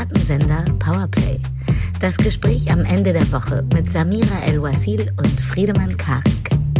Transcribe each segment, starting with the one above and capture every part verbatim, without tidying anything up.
Piratensender Powerplay. Das Gespräch am Ende der Woche mit Samira El-Wasil und Friedemann Karik.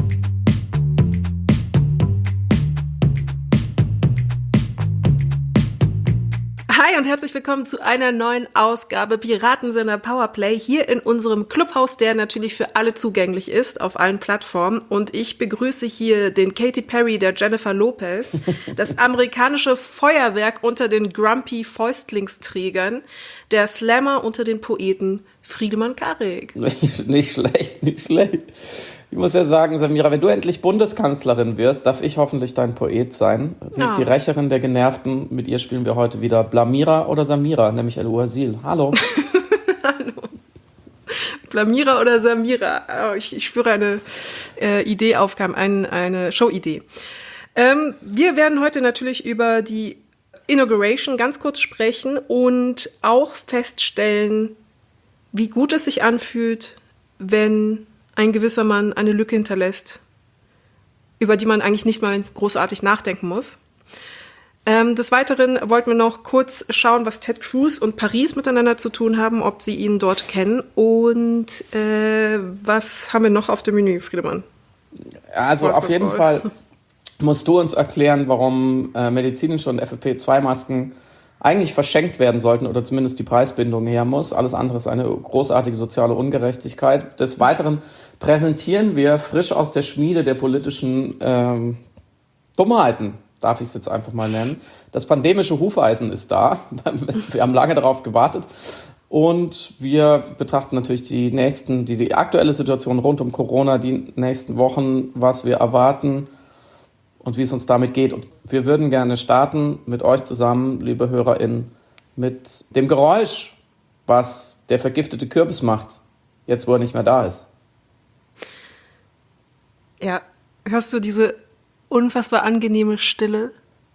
Hi und herzlich willkommen zu einer neuen Ausgabe Piratensender Powerplay hier in unserem Clubhaus, der natürlich für alle zugänglich ist, auf allen Plattformen. Und ich begrüße hier den Katy Perry der Jennifer Lopez, das amerikanische Feuerwerk unter den Grumpy Fäustlingsträgern, der Slammer unter den Poeten Friedemann Karik. Nicht, nicht schlecht, nicht schlecht. Ich muss ja sagen, Samira, wenn du endlich Bundeskanzlerin wirst, darf ich hoffentlich dein Poet sein. Sie ist Oh. die Rächerin der Genervten. Mit ihr spielen wir heute wieder Blamira oder Samira, nämlich El-Wasil. Hallo. Hallo. Blamira oder Samira? Oh, ich, ich spüre eine äh, Idee aufkam, ein, eine Show-Idee. Ähm, wir werden heute natürlich über die Inauguration ganz kurz sprechen und auch feststellen, wie gut es sich anfühlt, wenn ein gewisser Mann eine Lücke hinterlässt, über die man eigentlich nicht mal großartig nachdenken muss. Ähm, des Weiteren wollten wir noch kurz schauen, was Ted Cruz und Paris miteinander zu tun haben, ob sie ihn dort kennen und äh, was haben wir noch auf dem Menü, Friedemann? Also Spaß, auf Spaß, jeden Spaß. Fall musst du uns erklären, warum äh, medizinische und F F P zwei Masken eigentlich verschenkt werden sollten oder zumindest die Preisbindung her muss. Alles andere ist eine großartige soziale Ungerechtigkeit. Des Weiteren präsentieren wir frisch aus der Schmiede der politischen ähm, Dummheiten, darf ich es jetzt einfach mal nennen. Das pandemische Hufeisen ist da. Wir haben lange darauf gewartet. Und wir betrachten natürlich die nächsten, die, die aktuelle Situation rund um Corona, die nächsten Wochen, was wir erwarten und wie es uns damit geht. Und wir würden gerne starten mit euch zusammen, liebe HörerInnen, mit dem Geräusch, was der vergiftete Kürbis macht, jetzt wo er nicht mehr da ist. Ja, hörst du diese unfassbar angenehme Stille?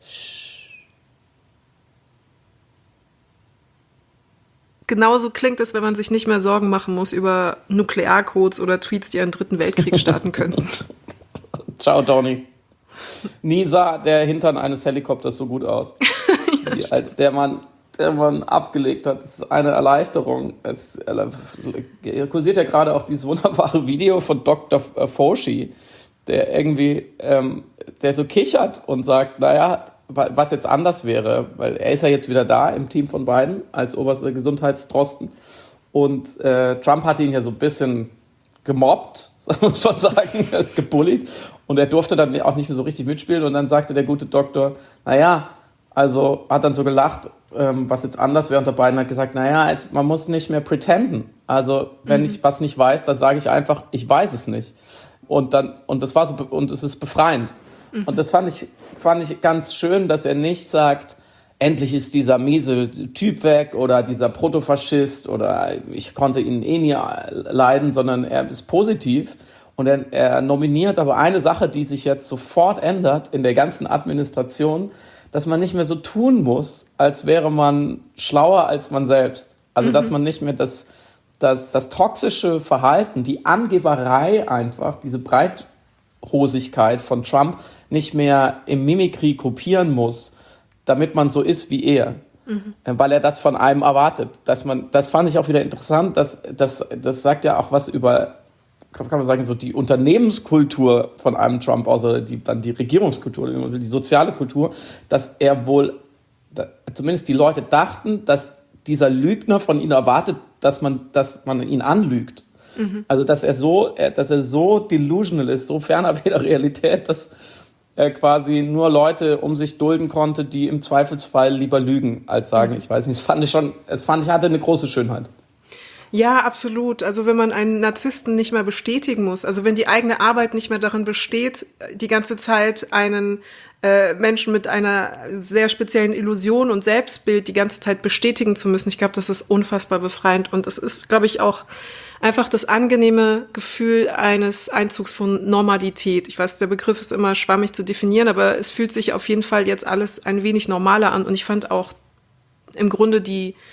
Genauso klingt es, wenn man sich nicht mehr Sorgen machen muss über Nuklearcodes oder Tweets, die einen dritten Weltkrieg starten könnten. Ciao, Donny. Nie sah der Hintern eines Helikopters so gut aus, Ja, wie als der Mann, der Mann abgelegt hat. Das ist eine Erleichterung. Es äh, kursiert ja gerade auch dieses wunderbare Video von Doktor Fauci, der irgendwie, ähm, der so kichert und sagt, naja, was jetzt anders wäre, weil er ist ja jetzt wieder da im Team von Biden als oberster Gesundheitsdrosten und äh, Trump hat ihn ja so ein bisschen gemobbt, muss man sagen, er ist gebullied und er durfte dann auch nicht mehr so richtig mitspielen und dann sagte der gute Doktor, naja, also hat dann so gelacht, ähm, was jetzt anders wäre, und der Biden hat gesagt, naja, es, man muss nicht mehr pretenden, also wenn mhm. ich was nicht weiß, dann sage ich einfach, ich weiß es nicht und dann, und das war so, und es ist befreiend mhm. und das fand ich, fand ich ganz schön, dass er nicht sagt, endlich ist dieser miese Typ weg oder dieser Protofaschist oder ich konnte ihn eh nie leiden, sondern er ist positiv und er, er nominiert aber eine Sache, die sich jetzt sofort ändert in der ganzen Administration, dass man nicht mehr so tun muss, als wäre man schlauer als man selbst. Also, mhm. dass man nicht mehr das, das, das toxische Verhalten, die Angeberei einfach, diese Breithosigkeit von Trump nicht mehr im Mimikry kopieren muss, damit man so ist wie er, mhm. weil er das von einem erwartet. Dass man, das fand ich auch wieder interessant, dass, dass, das sagt ja auch was über, kann man sagen, so die Unternehmenskultur von einem Trump aus, oder die, dann die Regierungskultur, die soziale Kultur, dass er wohl, zumindest die Leute dachten, dass dieser Lügner von ihnen erwartet, dass man, dass man ihn anlügt. Mhm. Also dass er so, dass er so delusional ist, so fernab der Realität, dass er quasi nur Leute um sich dulden konnte, die im Zweifelsfall lieber lügen, als sagen, mhm. ich weiß nicht, das fand ich schon, es fand ich, hatte eine große Schönheit. Ja, absolut. Also wenn man einen Narzissten nicht mehr bestätigen muss, also wenn die eigene Arbeit nicht mehr darin besteht, die ganze Zeit einen äh, Menschen mit einer sehr speziellen Illusion und Selbstbild die ganze Zeit bestätigen zu müssen, ich glaube, das ist unfassbar befreiend und es ist, glaube ich, auch einfach das angenehme Gefühl eines Einzugs von Normalität. Ich weiß, der Begriff ist immer schwammig zu definieren, aber es fühlt sich auf jeden Fall jetzt alles ein wenig normaler an. Und ich fand auch im Grunde die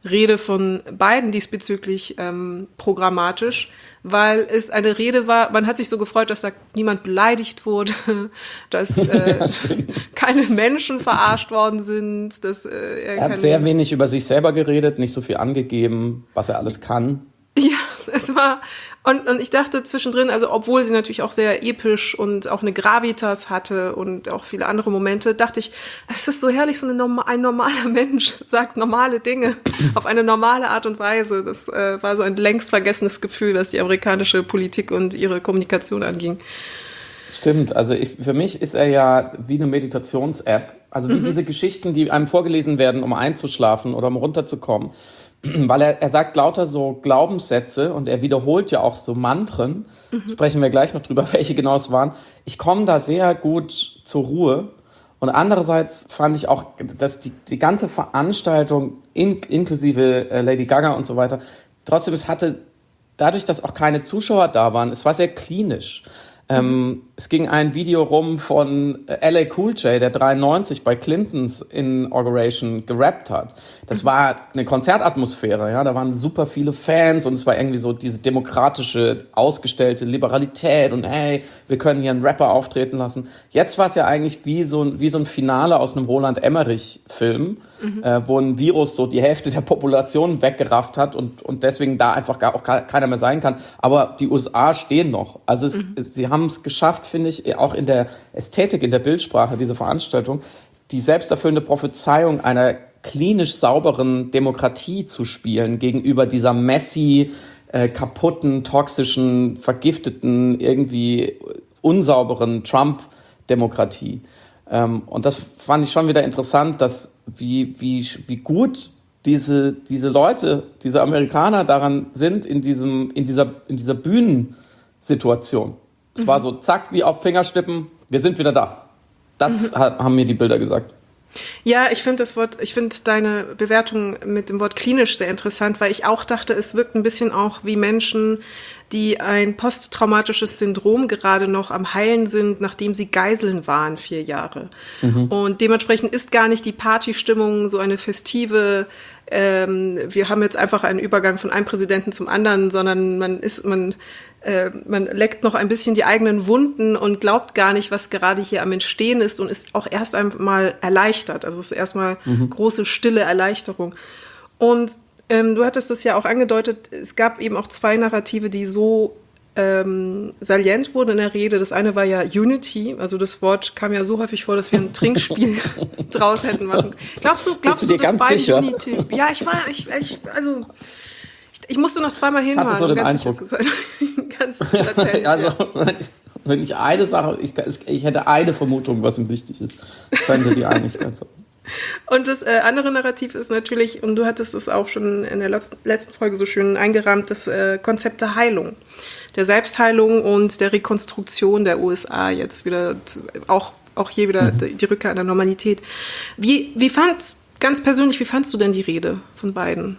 Rede von Biden diesbezüglich ähm, programmatisch, weil es eine Rede war, man hat sich so gefreut, dass da niemand beleidigt wurde, dass äh, keine Menschen verarscht worden sind. Dass, äh, er er hat sehr wenig über sich selber geredet, nicht so viel angegeben, was er alles kann. Ja, es war, und, und ich dachte zwischendrin, also obwohl sie natürlich auch sehr episch und auch eine Gravitas hatte und auch viele andere Momente, dachte ich, es ist so herrlich, so eine, ein normaler Mensch sagt normale Dinge auf eine normale Art und Weise. Das äh, war so ein längst vergessenes Gefühl, was die amerikanische Politik und ihre Kommunikation anging. Stimmt, also ich, für mich ist er ja wie eine Meditations-App. Also wie mhm. diese Geschichten, die einem vorgelesen werden, um einzuschlafen oder um runterzukommen. Weil er, er sagt lauter so Glaubenssätze und er wiederholt ja auch so Mantren. Mhm. Sprechen wir gleich noch drüber, welche genau es waren. Ich komme da sehr gut zur Ruhe. Und andererseits fand ich auch, dass die, die ganze Veranstaltung, in, inklusive äh, Lady Gaga und so weiter, trotzdem, es hatte, dadurch, dass auch keine Zuschauer da waren, es war sehr klinisch. Ähm, es ging ein Video rum von L A Cool J, der dreiundneunzig bei Clintons Inauguration gerappt hat. Das war eine Konzertatmosphäre, ja, da waren super viele Fans und es war irgendwie so diese demokratische, ausgestellte Liberalität und hey, wir können hier einen Rapper auftreten lassen. Jetzt war es ja eigentlich wie so ein, wie so ein Finale aus einem Roland Emmerich-Film, mhm. äh, wo ein Virus so die Hälfte der Population weggerafft hat und, und deswegen da einfach gar auch keiner mehr sein kann. Aber die U S A stehen noch. Also es, mhm. es, sie haben es geschafft, finde ich, auch in der Ästhetik, in der Bildsprache dieser Veranstaltung, die selbsterfüllende Prophezeiung einer klinisch sauberen Demokratie zu spielen gegenüber dieser messy, äh, kaputten, toxischen, vergifteten, irgendwie unsauberen Trump-Demokratie. Ähm, und das fand ich schon wieder interessant, dass wie, wie, wie gut diese, diese Leute, diese Amerikaner daran sind in diesem, in dieser, in dieser Bühnensituation. Es mhm. war so, zack, wie auf Fingerschnippen, wir sind wieder da. Das mhm. hat, haben mir die Bilder gesagt. Ja, ich finde das Wort, ich finde deine Bewertung mit dem Wort klinisch sehr interessant, weil ich auch dachte, es wirkt ein bisschen auch wie Menschen, die ein posttraumatisches Syndrom gerade noch am Heilen sind, nachdem sie Geiseln waren, vier Jahre. Mhm. Und dementsprechend ist gar nicht die Partystimmung so eine festive, ähm, wir haben jetzt einfach einen Übergang von einem Präsidenten zum anderen, sondern man ist, man, äh, man leckt noch ein bisschen die eigenen Wunden und glaubt gar nicht, was gerade hier am Entstehen ist und ist auch erst einmal erleichtert. Also es ist erstmal mhm. große, stille Erleichterung. Und Ähm, du hattest das ja auch angedeutet, es gab eben auch zwei Narrative, die so ähm, salient wurden in der Rede. Das eine war ja Unity, also das Wort kam ja so häufig vor, dass wir ein Trinkspiel draus hätten machen. Glaubst du, glaubst du, dass beide sicher? Unity... Ja, ich war, ich, ich also... Ich, ich musste noch zweimal hinhören, so um ganz sicher zu sein. Ganz erzählen, also, ja. Wenn ich eine Sache... Ich, ich hätte eine Vermutung, was ihm wichtig ist. Ich könnte die Einigkeit sein. Und das äh, andere Narrativ ist natürlich, und du hattest es auch schon in der letzten, letzten Folge so schön eingerahmt, das äh, Konzept der Heilung, der Selbstheilung und der Rekonstruktion der U S A jetzt wieder, zu, auch, auch hier wieder mhm. die, die Rückkehr an der Normalität. Wie, wie fandst, ganz persönlich, wie fandst du denn die Rede von Biden?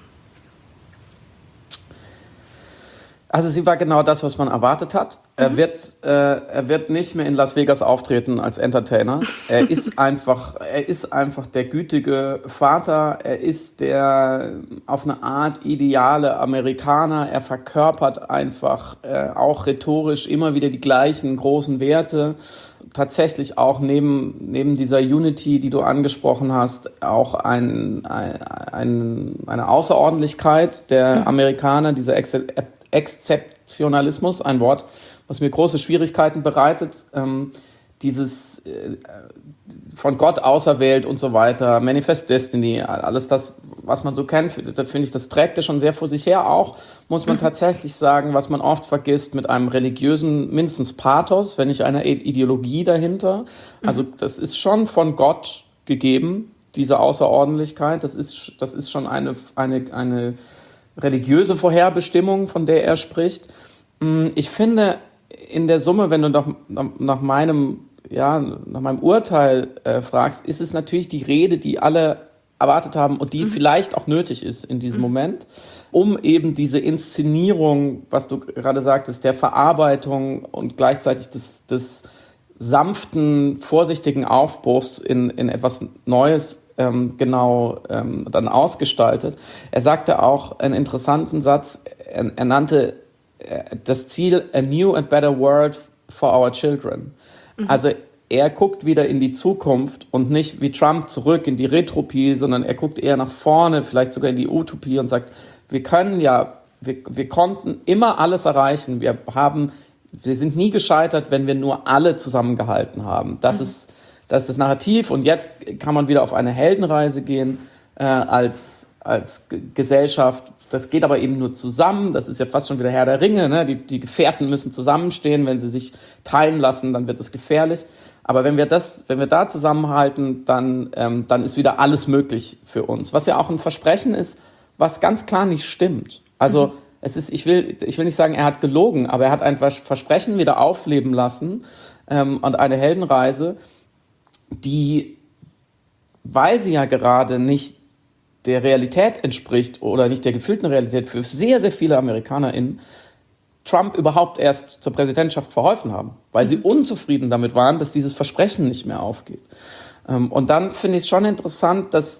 Also sie war genau das, was man erwartet hat. Mhm. Er wird, äh, er wird nicht mehr in Las Vegas auftreten als Entertainer. Er ist einfach, er ist einfach der gütige Vater. Er ist der auf eine Art ideale Amerikaner. Er verkörpert einfach äh, auch rhetorisch immer wieder die gleichen großen Werte. Tatsächlich auch neben, neben dieser Unity, die du angesprochen hast, auch ein, ein, ein, eine Außerordentlichkeit der mhm. Amerikaner, dieser Ex- Exzeptionalismus, ein Wort, was mir große Schwierigkeiten bereitet, ähm, dieses äh, von Gott auserwählt und so weiter, Manifest Destiny, alles das, was man so kennt, da finde ich, das trägt er schon sehr vor sich her auch, muss man tatsächlich sagen, was man oft vergisst, mit einem religiösen, mindestens Pathos, wenn nicht einer Ideologie dahinter. Also das ist schon von Gott gegeben, diese Außerordentlichkeit, das ist, das ist schon eine, eine, eine religiöse Vorherbestimmung, von der er spricht. Ich finde, in der Summe, wenn du nach, nach meinem, ja, nach meinem Urteil äh, fragst, ist es natürlich die Rede, die alle erwartet haben und die mhm. vielleicht auch nötig ist in diesem mhm. Moment, um eben diese Inszenierung, was du gerade sagtest, der Verarbeitung und gleichzeitig des, des sanften, vorsichtigen Aufbruchs in, in etwas Neues ähm, genau ähm, dann ausgestaltet. Er sagte auch einen interessanten Satz, er, er nannte äh, das Ziel A New and Better World for Our Children. Mhm. Also er guckt wieder in die Zukunft und nicht wie Trump zurück in die Retropie, sondern er guckt eher nach vorne, vielleicht sogar in die Utopie und sagt, wir können ja, wir, wir konnten immer alles erreichen. Wir haben, wir sind nie gescheitert, wenn wir nur alle zusammengehalten haben. Das mhm. ist, das ist das Narrativ und jetzt kann man wieder auf eine Heldenreise gehen äh, als, als G- Gesellschaft. Das geht aber eben nur zusammen. Das ist ja fast schon wieder Herr der Ringe. Ne? Die, die Gefährten müssen zusammenstehen. Wenn sie sich teilen lassen, dann wird es gefährlich. Aber wenn wir das, wenn wir da zusammenhalten, dann, ähm, dann ist wieder alles möglich für uns. Was ja auch ein Versprechen ist, was ganz klar nicht stimmt. Also mhm. es ist, ich will, ich will nicht sagen, er hat gelogen, aber er hat ein Versprechen wieder aufleben lassen ähm, und eine Heldenreise, die, weil sie ja gerade nicht der Realität entspricht oder nicht der gefühlten Realität für sehr, sehr viele AmerikanerInnen, Trump überhaupt erst zur Präsidentschaft verholfen haben, weil sie unzufrieden damit waren, dass dieses Versprechen nicht mehr aufgeht. Und dann finde ich es schon interessant, dass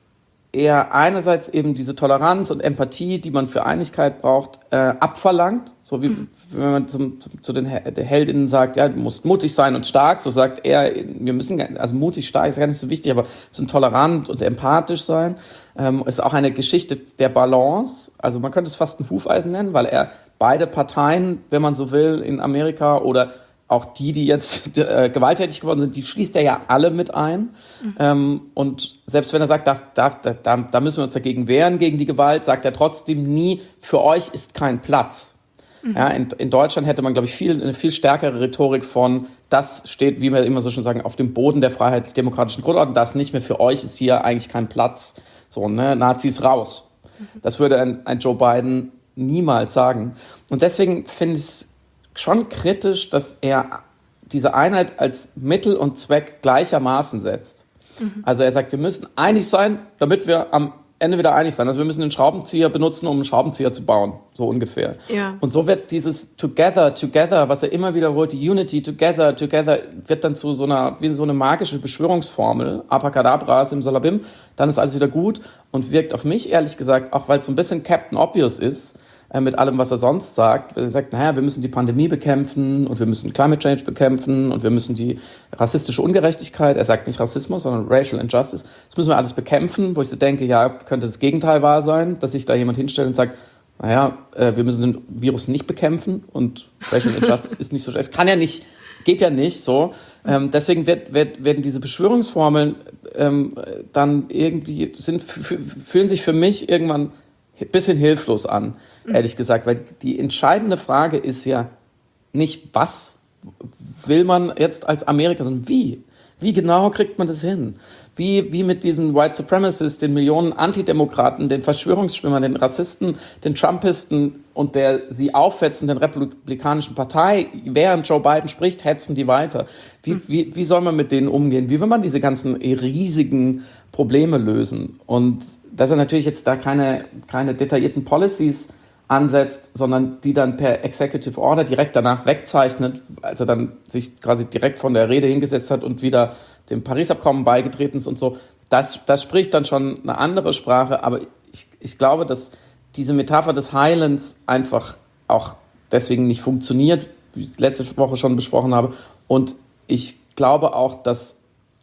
er einerseits eben diese Toleranz und Empathie, die man für Einigkeit braucht, äh, abverlangt. So wie mhm. wenn man zum, zum, zu den Heldinnen sagt, ja, du musst mutig sein und stark, so sagt er, wir müssen, also mutig, stark ist gar nicht so wichtig, aber wir müssen tolerant und empathisch sein. Ähm, ist auch eine Geschichte der Balance. Also man könnte es fast ein Hufeisen nennen, weil er beide Parteien, wenn man so will, in Amerika oder auch die, die jetzt äh, gewalttätig geworden sind, die schließt er ja alle mit ein. Mhm. Ähm, und selbst wenn er sagt, da, da, da, da müssen wir uns dagegen wehren, gegen die Gewalt, sagt er trotzdem nie, für euch ist kein Platz. Mhm. Ja, in, in Deutschland hätte man, glaube ich, viel, eine viel stärkere Rhetorik von, das steht, wie wir immer so schon sagen, auf dem Boden der freiheitlich-demokratischen Grundordnung, das nicht mehr, für euch ist hier eigentlich kein Platz. So, ne, Nazis raus. Mhm. Das würde ein, ein Joe Biden niemals sagen. Und deswegen finde ich es schon kritisch, dass er diese Einheit als Mittel und Zweck gleichermaßen setzt. Mhm. Also er sagt, wir müssen einig sein, damit wir am Ende wieder einig sein. Also wir müssen den Schraubenzieher benutzen, um einen Schraubenzieher zu bauen, so ungefähr. Ja. Und so wird dieses Together, Together, was er immer wiederholt, die Unity, Together, Together, wird dann zu so einer, wie so eine magische Beschwörungsformel, Abracadabra, Simsalabim, dann ist alles wieder gut und wirkt auf mich, ehrlich gesagt, auch weil es so ein bisschen Captain Obvious ist, mit allem, was er sonst sagt. Er sagt, naja, wir müssen die Pandemie bekämpfen und wir müssen Climate Change bekämpfen und wir müssen die rassistische Ungerechtigkeit, er sagt nicht Rassismus, sondern Racial Injustice, das müssen wir alles bekämpfen, wo ich so denke, ja, könnte das Gegenteil wahr sein, dass sich da jemand hinstellt und sagt, naja, wir müssen den Virus nicht bekämpfen und Racial Injustice ist nicht so, es kann ja nicht, geht ja nicht so. Ähm, deswegen wird, wird, werden diese Beschwörungsformeln ähm, dann irgendwie, sind, f- fühlen sich für mich irgendwann ein bisschen hilflos an, ehrlich gesagt, weil die entscheidende Frage ist ja nicht, was will man jetzt als Amerika, sondern wie? Wie genau kriegt man das hin? Wie, wie mit diesen White Supremacists, den Millionen Antidemokraten, den Verschwörungsschwimmern, den Rassisten, den Trumpisten und der sie aufhetzenden Republikanischen Partei, während Joe Biden spricht, hetzen die weiter. Wie, wie, wie soll man mit denen umgehen? Wie will man diese ganzen riesigen Probleme lösen? Und dass er natürlich jetzt da keine, keine detaillierten Policies ansetzt, sondern die dann per Executive Order direkt danach wegzeichnet, als er dann sich quasi direkt von der Rede hingesetzt hat und wieder dem Paris-Abkommen beigetreten ist und so. Das, das spricht dann schon eine andere Sprache, aber ich, ich glaube, dass diese Metapher des Heilens einfach auch deswegen nicht funktioniert, wie ich letzte Woche schon besprochen habe. Und ich glaube auch, dass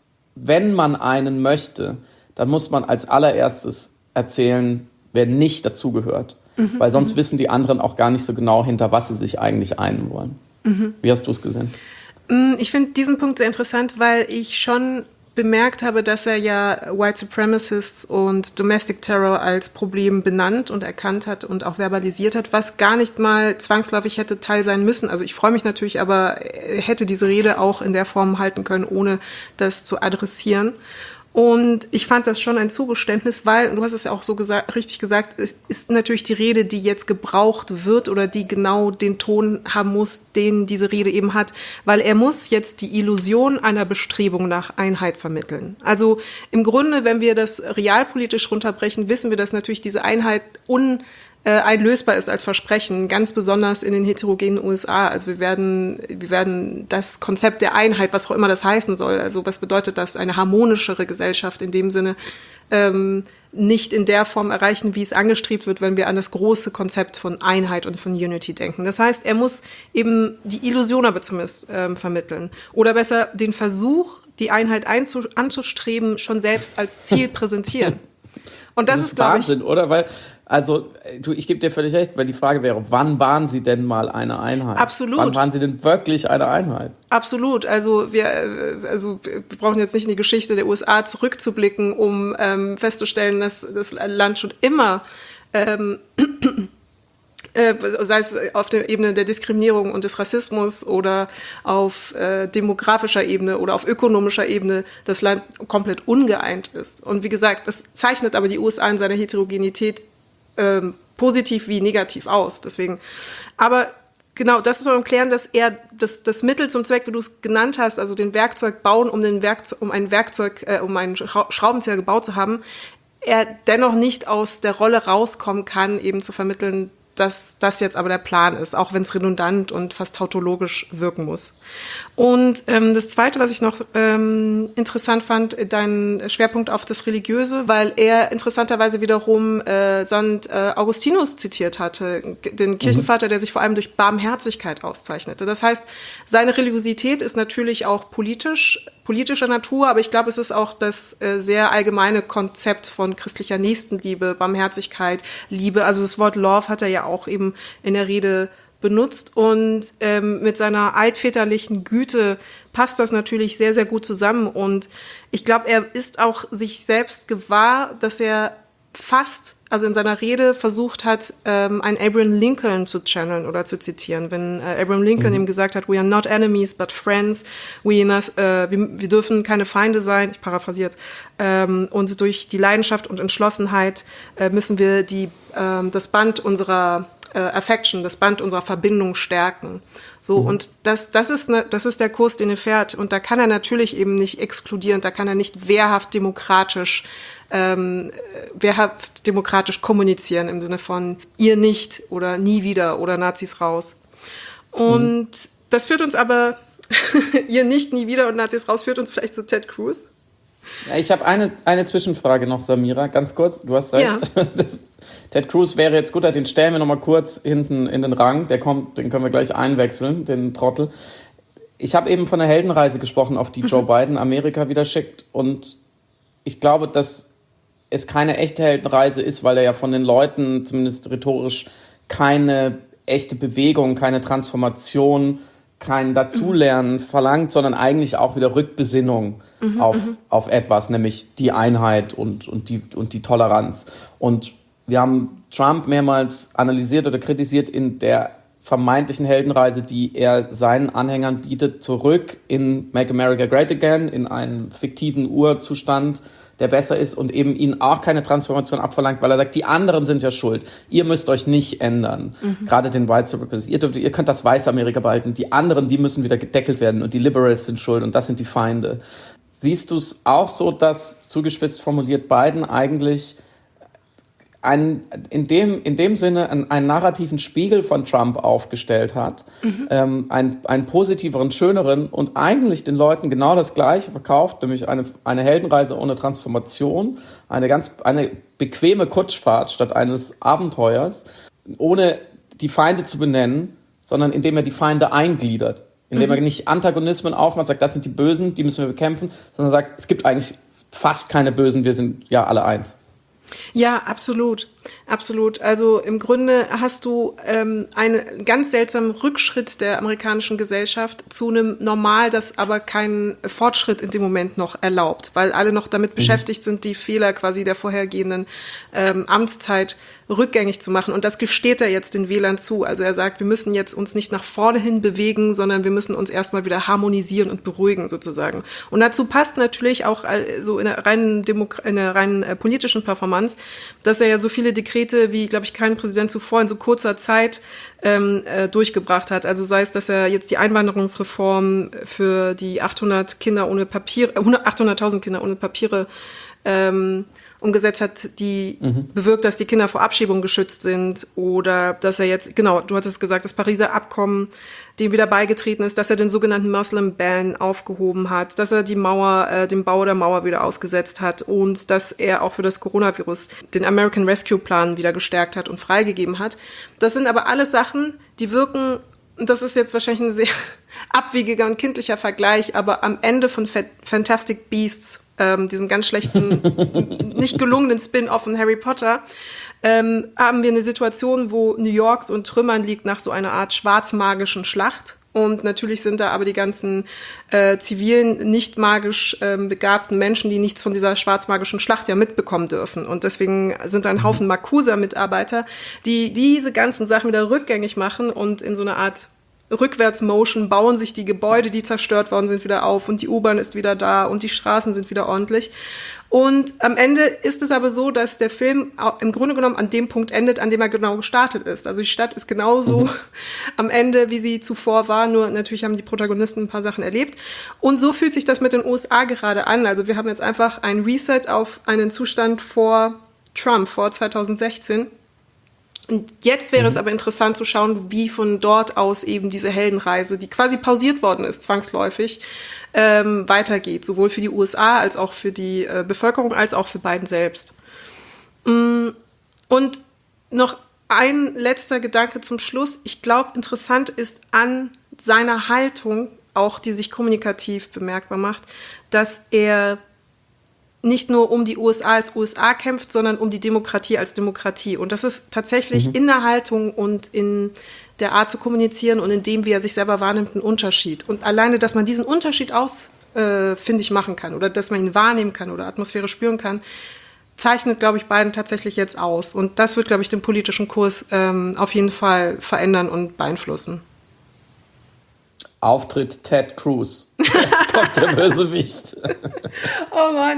wenn man einen möchte, dann muss man als allererstes erzählen, wer nicht dazugehört. Mhm, weil sonst mhm. wissen die anderen auch gar nicht so genau, hinter was sie sich eigentlich einen wollen. Mhm. Wie hast du es gesehen? Ich finde diesen Punkt sehr interessant, weil ich schon bemerkt habe, dass er ja White Supremacists und Domestic Terror als Problem benannt und erkannt hat und auch verbalisiert hat, was gar nicht mal zwangsläufig hätte Teil sein müssen. Also ich freue mich natürlich, aber er hätte diese Rede auch in der Form halten können, ohne das zu adressieren. Und ich fand das schon ein Zugeständnis, weil, und du hast es ja auch so gesagt, richtig gesagt, es ist natürlich die Rede, die jetzt gebraucht wird oder die genau den Ton haben muss, den diese Rede eben hat, weil er muss jetzt die Illusion einer Bestrebung nach Einheit vermitteln. Also im Grunde, wenn wir das realpolitisch runterbrechen, wissen wir, dass natürlich diese Einheit un äh, einlösbar ist als Versprechen, ganz besonders in den heterogenen U S A. Also wir werden, wir werden das Konzept der Einheit, was auch immer das heißen soll, also was bedeutet das, eine harmonischere Gesellschaft in dem Sinne, ähm, nicht in der Form erreichen, wie es angestrebt wird, wenn wir an das große Konzept von Einheit und von Unity denken. Das heißt, er muss eben die Illusion aber zumindest ähm, vermitteln. Oder besser den Versuch, die Einheit einzu- anzustreben, schon selbst als Ziel präsentieren. Und das, das ist, ist glaube ich... Wahnsinn, oder? Weil, also, du, ich gebe dir völlig recht, weil die Frage wäre, wann waren sie denn mal eine Einheit? Absolut. Wann waren sie denn wirklich eine Einheit? Absolut. Also wir, also wir brauchen jetzt nicht in die Geschichte der U S A zurückzublicken, um ähm, festzustellen, dass das Land schon immer, ähm, äh, sei es auf der Ebene der Diskriminierung und des Rassismus oder auf äh, demografischer Ebene oder auf ökonomischer Ebene, das Land komplett ungeeint ist. Und wie gesagt, das zeichnet aber die U S A in seiner Heterogenität ähm, positiv wie negativ aus. Deswegen, aber genau, das ist noch klären, dass er das, das Mittel zum Zweck, wie du es genannt hast, also den Werkzeug bauen, um den Werkzeug, um ein Werkzeug, äh, um einen Schraubenzieher gebaut zu haben, er dennoch nicht aus der Rolle rauskommen kann, eben zu vermitteln, dass das jetzt aber der Plan ist, auch wenn es redundant und fast tautologisch wirken muss. Und ähm, das Zweite, was ich noch ähm, interessant fand, dein Schwerpunkt auf das Religiöse, weil er interessanterweise wiederum äh, Sankt äh, Augustinus zitiert hatte, den Kirchenvater, der sich vor allem durch Barmherzigkeit auszeichnete. Das heißt, seine Religiosität ist natürlich auch politisch, politischer Natur, aber ich glaube, es ist auch das äh, sehr allgemeine Konzept von christlicher Nächstenliebe, Barmherzigkeit, Liebe. Also das Wort Love hat er ja auch eben in der Rede benutzt und ähm, mit seiner altväterlichen Güte passt das natürlich sehr, sehr gut zusammen und ich glaube, er ist auch sich selbst gewahr, dass er fast, also in seiner Rede versucht hat, ähm, einen Abraham Lincoln zu channeln oder zu zitieren, wenn äh, Abraham Lincoln mhm. ihm gesagt hat, we are not enemies but friends, we, äh, wir, wir dürfen keine Feinde sein, ich paraphrasiere jetzt, ähm, und durch die Leidenschaft und Entschlossenheit äh, müssen wir die, äh, das Band unserer äh, Affection, das Band unserer Verbindung stärken. So, mhm. und das, das ist ne, das ist der Kurs, den er fährt. Und da kann er natürlich eben nicht exkludierend, da kann er nicht wehrhaft demokratisch ähm, wehrhaft demokratisch kommunizieren im Sinne von ihr nicht oder nie wieder oder Nazis raus. Und mhm. das führt uns aber, ihr nicht, nie wieder und Nazis raus, führt uns vielleicht zu Ted Cruz. Ja, ich habe eine, eine Zwischenfrage noch, Samira, ganz kurz, du hast recht. Ja. Das, Ted Cruz wäre jetzt gut, den stellen wir nochmal kurz hinten in den Rang, der kommt, den können wir gleich einwechseln, den Trottel. Ich habe eben von der Heldenreise gesprochen, auf die mhm. Joe Biden Amerika wieder schickt und ich glaube, dass es keine echte Heldenreise ist, weil er ja von den Leuten, zumindest rhetorisch, keine echte Bewegung, keine Transformation, kein Dazulernen mhm. verlangt, sondern eigentlich auch wieder Rückbesinnung mhm, auf, auf etwas, nämlich die Einheit und, und, die, und die Toleranz. Und wir haben Trump mehrmals analysiert oder kritisiert in der vermeintlichen Heldenreise, die er seinen Anhängern bietet, zurück in Make America Great Again, in einen fiktiven Urzustand, der besser ist und eben ihnen auch keine Transformation abverlangt, weil er sagt, die anderen sind ja schuld. Ihr müsst euch nicht ändern. Mhm. Gerade den White Supremacists. Ihr, dürft, ihr könnt das weiße Amerika behalten. Die anderen, die müssen wieder gedeckelt werden und die Liberals sind schuld und das sind die Feinde. Siehst du es auch so, dass, zugespitzt formuliert, Biden eigentlich einen, in dem, in dem Sinne einen, einen narrativen Spiegel von Trump aufgestellt hat, mhm. ähm, einen, einen positiveren, schöneren und eigentlich den Leuten genau das Gleiche verkauft, nämlich eine, eine Heldenreise ohne Transformation, eine ganz, eine bequeme Kutschfahrt statt eines Abenteuers, ohne die Feinde zu benennen, sondern indem er die Feinde eingliedert, indem mhm. er nicht Antagonismen aufmacht, sagt, das sind die Bösen, die müssen wir bekämpfen, sondern sagt, es gibt eigentlich fast keine Bösen, wir sind ja alle eins. Ja, absolut, absolut. Also im Grunde hast du ähm, einen ganz seltsamen Rückschritt der amerikanischen Gesellschaft zu einem Normal, das aber keinen Fortschritt in dem Moment noch erlaubt, weil alle noch damit mhm. beschäftigt sind, die Fehler quasi der vorhergehenden ähm, Amtszeit rückgängig zu machen. Und das gesteht er jetzt den Wählern zu. Also er sagt, wir müssen jetzt uns nicht nach vorne hin bewegen, sondern wir müssen uns erstmal wieder harmonisieren und beruhigen sozusagen. Und dazu passt natürlich auch so in der reinen, Demok- in der reinen äh, politischen Performance, dass er ja so viele Dekrete wie, glaube ich, kein Präsident zuvor in so kurzer Zeit ähm, äh, durchgebracht hat. Also sei es, dass er jetzt die Einwanderungsreform für die achthundert Kinder ohne Papiere, achthunderttausend Kinder ohne Papiere ähm, umgesetzt hat, die Mhm. bewirkt, dass die Kinder vor Abschiebung geschützt sind oder dass er jetzt, genau, du hattest gesagt, das Pariser Abkommen, dem wieder beigetreten ist, dass er den sogenannten Muslim Ban aufgehoben hat, dass er die Mauer, äh, den Bau der Mauer wieder ausgesetzt hat und dass er auch für das Coronavirus den American Rescue Plan wieder gestärkt hat und freigegeben hat. Das sind aber alles Sachen, die wirken, und das ist jetzt wahrscheinlich ein sehr abwegiger und kindlicher Vergleich, aber am Ende von Fa- Fantastic Beasts, ähm, diesem ganz schlechten, nicht gelungenen Spin-off von Harry Potter, ähm, haben wir eine Situation, wo New York so in Trümmern liegt nach so einer Art schwarzmagischen Schlacht. Und natürlich sind da aber die ganzen äh, zivilen, nicht magisch ähm, begabten Menschen, die nichts von dieser schwarzmagischen Schlacht ja mitbekommen dürfen. Und deswegen sind da ein Haufen Makusa-Mitarbeiter, die diese ganzen Sachen wieder rückgängig machen und in so einer Art Rückwärtsmotion bauen sich die Gebäude, die zerstört worden sind, wieder auf und die U-Bahn ist wieder da und die Straßen sind wieder ordentlich. Und am Ende ist es aber so, dass der Film im Grunde genommen an dem Punkt endet, an dem er genau gestartet ist. Also die Stadt ist genauso mhm. am Ende, wie sie zuvor war, nur natürlich haben die Protagonisten ein paar Sachen erlebt. Und so fühlt sich das mit den U S A gerade an. Also wir haben jetzt einfach ein Reset auf einen Zustand vor Trump, vor zwanzig sechzehn. Und jetzt wäre mhm. es aber interessant zu schauen, wie von dort aus eben diese Heldenreise, die quasi pausiert worden ist, zwangsläufig, ähm, weitergeht. Sowohl für die U S A als auch für die äh, Bevölkerung, als auch für Biden selbst. Und noch ein letzter Gedanke zum Schluss. Ich glaube, interessant ist an seiner Haltung, auch die sich kommunikativ bemerkbar macht, dass er nicht nur um die U S A als U S A kämpft, sondern um die Demokratie als Demokratie. Und das ist tatsächlich mhm. in der Haltung und in der Art zu kommunizieren und in dem, wie er sich selber wahrnimmt, ein Unterschied. Und alleine, dass man diesen Unterschied ausfindig äh, machen kann oder dass man ihn wahrnehmen kann oder Atmosphäre spüren kann, zeichnet, glaube ich, Biden tatsächlich jetzt aus. Und das wird, glaube ich, den politischen Kurs ähm, auf jeden Fall verändern und beeinflussen. Auftritt Ted Cruz. Jetzt kommt der Bösewicht. Oh Mann.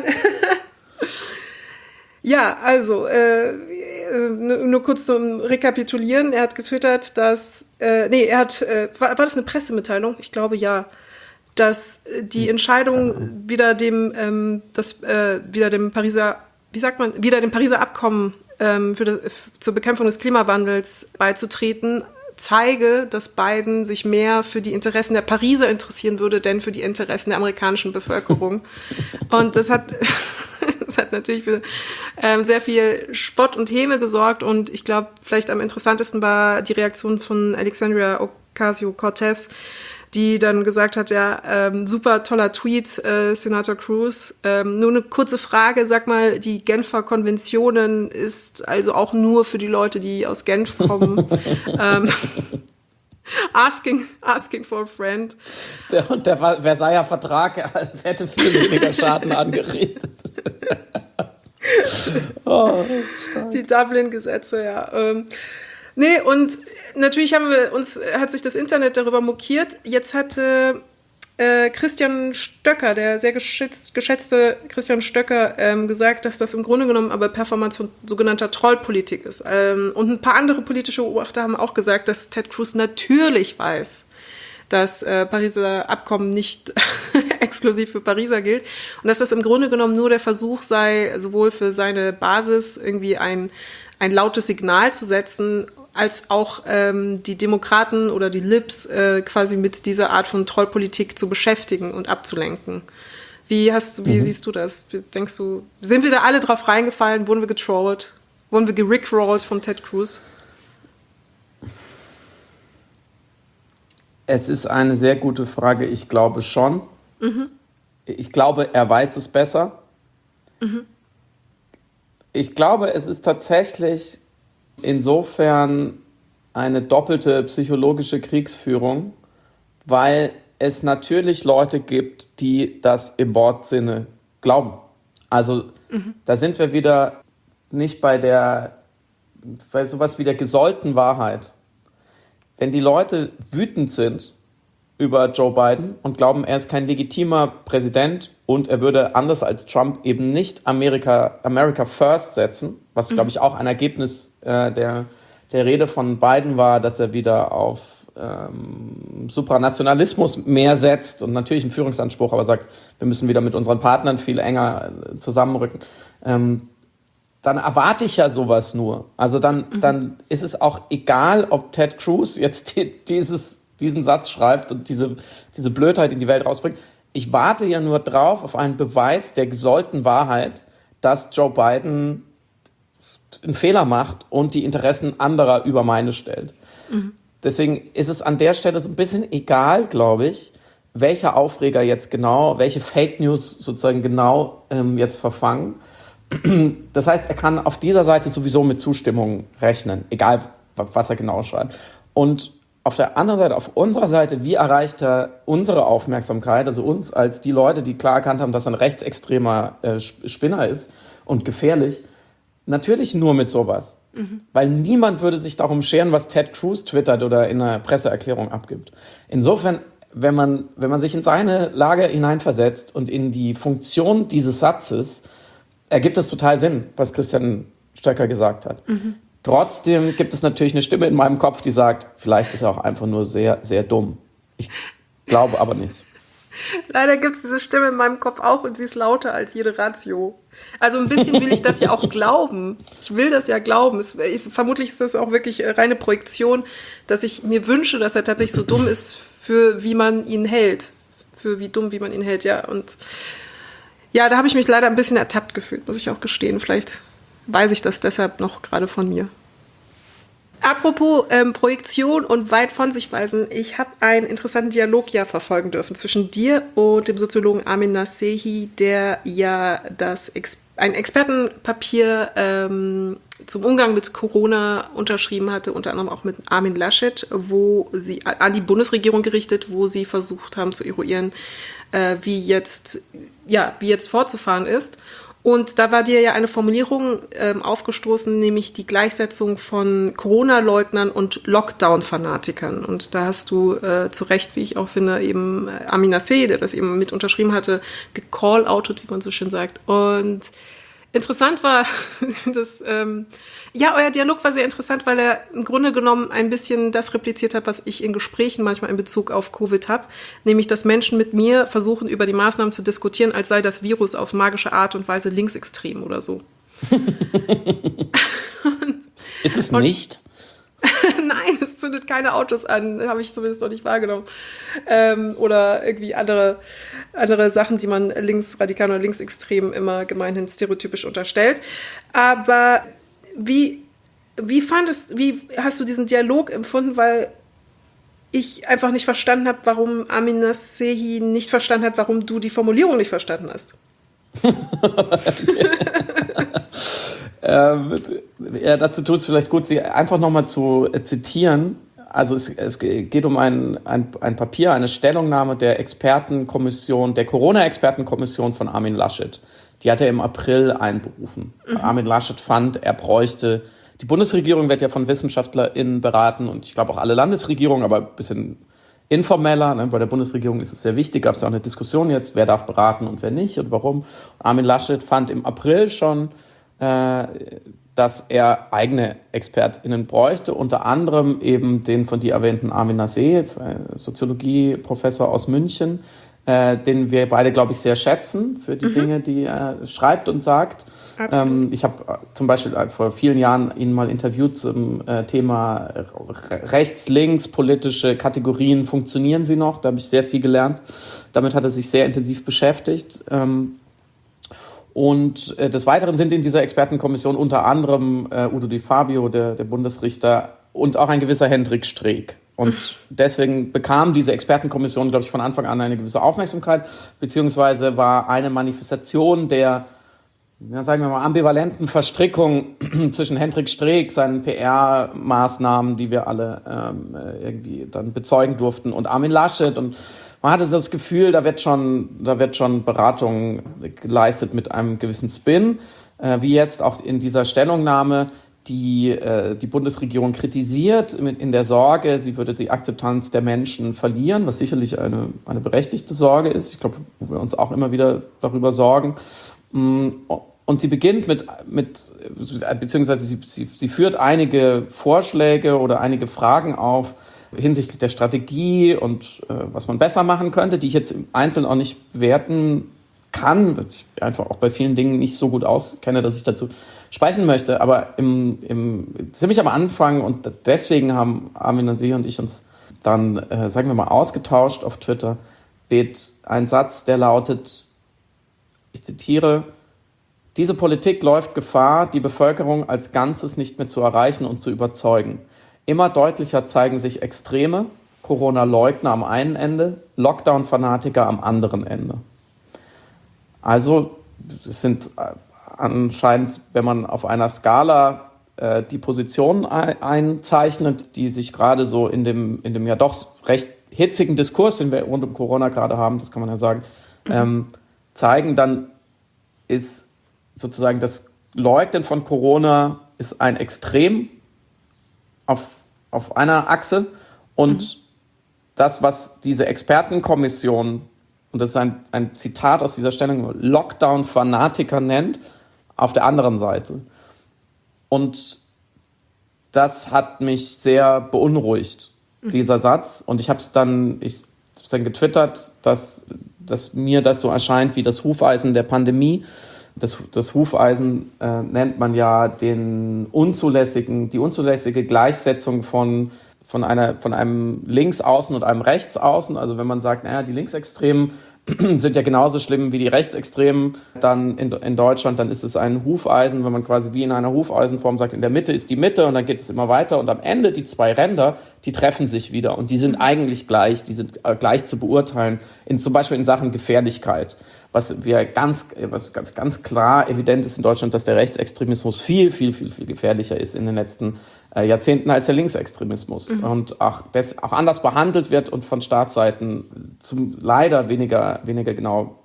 Ja, also, äh, nur kurz zum Rekapitulieren. Er hat getwittert, dass, äh, nee, er hat, äh, war, war das eine Pressemitteilung? Ich glaube, ja. Dass die Entscheidung wieder dem, ähm, das, äh, wieder dem Pariser, wie sagt man, wieder dem Pariser Abkommen ähm, für das, zur Bekämpfung des Klimawandels beizutreten, zeige, dass Biden sich mehr für die Interessen der Pariser interessieren würde, denn für die Interessen der amerikanischen Bevölkerung. Und das hat, das hat natürlich für ähm, sehr viel Spott und Häme gesorgt. Und ich glaube, vielleicht am interessantesten war die Reaktion von Alexandria Ocasio-Cortez, die dann gesagt hat, ja, ähm, super toller Tweet, äh, Senator Cruz. Ähm, nur eine kurze Frage, sag mal, die Genfer Konventionen ist also auch nur für die Leute, die aus Genf kommen. ähm, asking, asking for a friend. Der, und der Versailler Vertrag hätte viel weniger Schaden angerichtet. Oh, die Dublin-Gesetze, ja. Ähm, Nee, und natürlich haben wir uns, hat sich das Internet darüber mokiert. Jetzt hatte äh, Christian Stöcker, der sehr geschätz, geschätzte Christian Stöcker, ähm, gesagt, dass das im Grunde genommen aber Performance von sogenannter Trollpolitik ist. Ähm, und ein paar andere politische Beobachter haben auch gesagt, dass Ted Cruz natürlich weiß, dass äh, Pariser Abkommen nicht exklusiv für Pariser gilt und dass das im Grunde genommen nur der Versuch sei, sowohl für seine Basis irgendwie ein, ein lautes Signal zu setzen, als auch ähm, die Demokraten oder die Libs äh, quasi mit dieser Art von Trollpolitik zu beschäftigen und abzulenken. Wie hast du, wie mhm. siehst du das? Denkst du, sind wir da alle drauf reingefallen? Wurden wir getrollt? Wurden wir gerickrollt von Ted Cruz? Es ist eine sehr gute Frage. Ich glaube schon. Mhm. Ich glaube, er weiß es besser. Mhm. Ich glaube, es ist tatsächlich insofern eine doppelte psychologische Kriegsführung, weil es natürlich Leute gibt, die das im Wortsinne glauben. Also mhm. da sind wir wieder nicht bei der, bei sowas wie der gesollten Wahrheit. Wenn die Leute wütend sind über Joe Biden und glauben, er ist kein legitimer Präsident und er würde anders als Trump eben nicht America, America First setzen, was, glaube ich, auch ein Ergebnis äh, der, der Rede von Biden war, dass er wieder auf ähm, Supranationalismus mehr setzt und natürlich einen Führungsanspruch, aber sagt, wir müssen wieder mit unseren Partnern viel enger zusammenrücken. Ähm, dann erwarte ich ja sowas nur. Also dann, mhm. dann ist es auch egal, ob Ted Cruz jetzt die, dieses, diesen Satz schreibt und diese, diese Blödheit in die Welt rausbringt. Ich warte ja nur drauf auf einen Beweis der gesollten Wahrheit, dass Joe Biden einen Fehler macht und die Interessen anderer über meine stellt. Mhm. Deswegen ist es an der Stelle so ein bisschen egal, glaube ich, welcher Aufreger jetzt genau, welche Fake News sozusagen genau ähm, jetzt verfangen. Das heißt, er kann auf dieser Seite sowieso mit Zustimmung rechnen, egal was er genau schreibt. Und auf der anderen Seite, auf unserer Seite, wie erreicht er unsere Aufmerksamkeit, also uns als die Leute, die klar erkannt haben, dass er ein rechtsextremer äh, Spinner ist und gefährlich, natürlich nur mit sowas. Mhm. Weil niemand würde sich darum scheren, was Ted Cruz twittert oder in einer Presseerklärung abgibt. Insofern, wenn man, wenn man sich in seine Lage hineinversetzt und in die Funktion dieses Satzes, ergibt es total Sinn, was Christian Stöcker gesagt hat. Mhm. Trotzdem gibt es natürlich eine Stimme in meinem Kopf, die sagt, vielleicht ist er auch einfach nur sehr, sehr dumm. Ich glaube aber nicht. Leider gibt es diese Stimme in meinem Kopf auch und sie ist lauter als jede Ratio. Also ein bisschen will ich das ja auch glauben. Ich will das ja glauben. Es, vermutlich ist das auch wirklich reine Projektion, dass ich mir wünsche, dass er tatsächlich so dumm ist, für wie man ihn hält. Für wie dumm, wie man ihn hält, ja. Und ja, da habe ich mich leider ein bisschen ertappt gefühlt, muss ich auch gestehen. Vielleicht weiß ich das deshalb noch gerade von mir. Apropos ähm, Projektion und weit von sich weisen, ich habe einen interessanten Dialog ja verfolgen dürfen zwischen dir und dem Soziologen Amin Nasehi, der ja das Ex- ein Expertenpapier ähm, zum Umgang mit Corona unterschrieben hatte, unter anderem auch mit Armin Laschet, wo sie an die Bundesregierung gerichtet, wo sie versucht haben zu eruieren, äh, wie jetzt, ja, wie jetzt fortzufahren ist. Und da war dir ja eine Formulierung ähm, aufgestoßen, nämlich die Gleichsetzung von Corona-Leugnern und Lockdown-Fanatikern. Und da hast du äh, zu Recht, wie ich auch finde, eben äh, Amin Nasehi, der das eben mit unterschrieben hatte, gecall-outet, wie man so schön sagt. Und interessant war, dass, ähm, ja, euer Dialog war sehr interessant, weil er im Grunde genommen ein bisschen das repliziert hat, was ich in Gesprächen manchmal in Bezug auf Covid habe, nämlich, dass Menschen mit mir versuchen, über die Maßnahmen zu diskutieren, als sei das Virus auf magische Art und Weise linksextrem oder so. und, Ist es nicht? Nein, es zündet keine Autos an, habe ich zumindest noch nicht wahrgenommen. Ähm, oder irgendwie andere, andere Sachen, die man linksradikal oder linksextrem immer gemeinhin stereotypisch unterstellt. Aber wie, wie fandest, wie hast du diesen Dialog empfunden? Weil ich einfach nicht verstanden habe, warum Amin Nasehi nicht verstanden hat, warum du die Formulierung nicht verstanden hast. ähm, ja, dazu tut es vielleicht gut, sie einfach nochmal zu äh, zitieren. Also es, es geht um ein, ein, ein Papier, eine Stellungnahme der Expertenkommission, der Corona-Expertenkommission von Armin Laschet. Die hat er im April einberufen. Mhm. Armin Laschet fand, er bräuchte, die Bundesregierung wird ja von WissenschaftlerInnen beraten und ich glaube auch alle Landesregierungen, aber ein bisschen informeller. Ne? Bei der Bundesregierung ist es sehr wichtig, gab es ja auch eine Diskussion jetzt, wer darf beraten und wer nicht und warum. Armin Laschet fand im April schon, äh, dass er eigene ExpertInnen bräuchte, unter anderem eben den von dir erwähnten Amin Nasehi, Soziologie-Professor aus München, äh, den wir beide, glaube ich, sehr schätzen für die mhm. Dinge, die er schreibt und sagt. Ähm, ich habe zum Beispiel vor vielen Jahren ihn mal interviewt zum äh, Thema rechts-links, politische Kategorien, funktionieren sie noch? Da habe ich sehr viel gelernt. Damit hat er sich sehr intensiv beschäftigt. Ähm, Und äh, des Weiteren sind in dieser Expertenkommission unter anderem äh, Udo Di Fabio, der, der Bundesrichter, und auch ein gewisser Hendrik Streeck. Und deswegen bekam diese Expertenkommission, glaube ich, von Anfang an eine gewisse Aufmerksamkeit, beziehungsweise war eine Manifestation der, ja, sagen wir mal, ambivalenten Verstrickung zwischen Hendrik Streeck, seinen P R-Maßnahmen, die wir alle ähm, irgendwie dann bezeugen durften, und Armin Laschet. Und man hatte das Gefühl, da wird schon, da wird schon Beratung geleistet mit einem gewissen Spin, äh, wie jetzt auch in dieser Stellungnahme, die äh, die Bundesregierung kritisiert, mit, in der Sorge, sie würde die Akzeptanz der Menschen verlieren, was sicherlich eine, eine berechtigte Sorge ist. Ich glaube, wo wir uns auch immer wieder darüber sorgen. Und sie beginnt mit, mit beziehungsweise sie, sie, sie führt einige Vorschläge oder einige Fragen auf hinsichtlich der Strategie und äh, was man besser machen könnte, die ich jetzt im Einzelnen auch nicht bewerten kann, dass ich einfach auch bei vielen Dingen nicht so gut auskenne, dass ich dazu sprechen möchte. Aber im, im, ziemlich am Anfang, und deswegen haben Armin und Sie und ich uns dann, äh, sagen wir mal, ausgetauscht auf Twitter, steht ein Satz, der lautet, ich zitiere, diese Politik läuft Gefahr, die Bevölkerung als Ganzes nicht mehr zu erreichen und zu überzeugen. Immer deutlicher zeigen sich Extreme, Corona-Leugner am einen Ende, Lockdown-Fanatiker am anderen Ende. Also es sind anscheinend, wenn man auf einer Skala äh, die Positionen ein, einzeichnet, die sich gerade so in dem, in dem ja doch recht hitzigen Diskurs, den wir rund um Corona gerade haben, das kann man ja sagen, ähm, zeigen, dann ist sozusagen das Leugnen von Corona ist ein Extrem auf, auf einer Achse und mhm. das, was diese Expertenkommission, und das ist ein, ein Zitat aus dieser Stellung, Lockdown-Fanatiker nennt, auf der anderen Seite. Und das hat mich sehr beunruhigt, mhm. dieser Satz. Und ich habe es dann, ich hab's dann getwittert, dass, dass mir das so erscheint wie das Hufeisen der Pandemie. Das, das Hufeisen äh, nennt man ja den unzulässigen, die unzulässige Gleichsetzung von, von, einer, von einem Linksaußen und einem Rechtsaußen. Also wenn man sagt, naja, die Linksextremen sind ja genauso schlimm wie die Rechtsextremen dann in, in Deutschland, dann ist es ein Hufeisen, wenn man quasi wie in einer Hufeisenform sagt, in der Mitte ist die Mitte und dann geht es immer weiter und am Ende die zwei Ränder, die treffen sich wieder und die sind eigentlich gleich, die sind gleich zu beurteilen, in, zum Beispiel in Sachen Gefährlichkeit. Was wir ganz, was ganz, ganz klar evident ist in Deutschland, dass der Rechtsextremismus viel, viel, viel, viel gefährlicher ist in den letzten äh, Jahrzehnten als der Linksextremismus mhm. und auch, das, auch anders behandelt wird und von Staatsseiten zum leider weniger, weniger genau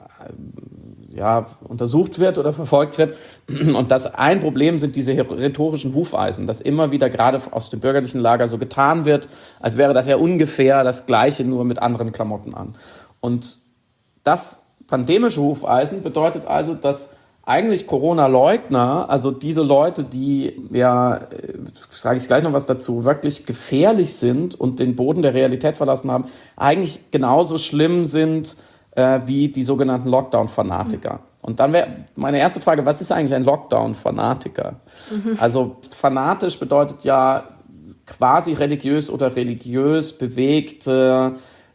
äh, ja, untersucht wird oder verfolgt wird. Und das ein Problem sind diese rhetorischen Hufeisen, dass immer wieder gerade aus dem bürgerlichen Lager so getan wird, als wäre das ja ungefähr das Gleiche, nur mit anderen Klamotten an. Und das pandemische Hufeisen bedeutet also, dass eigentlich Corona-Leugner, also diese Leute, die, ja, sage ich gleich noch was dazu, wirklich gefährlich sind und den Boden der Realität verlassen haben, eigentlich genauso schlimm sind äh, wie die sogenannten Lockdown-Fanatiker. Mhm. Und dann wäre meine erste Frage, was ist eigentlich ein Lockdown-Fanatiker? Mhm. Also fanatisch bedeutet ja quasi religiös oder religiös bewegte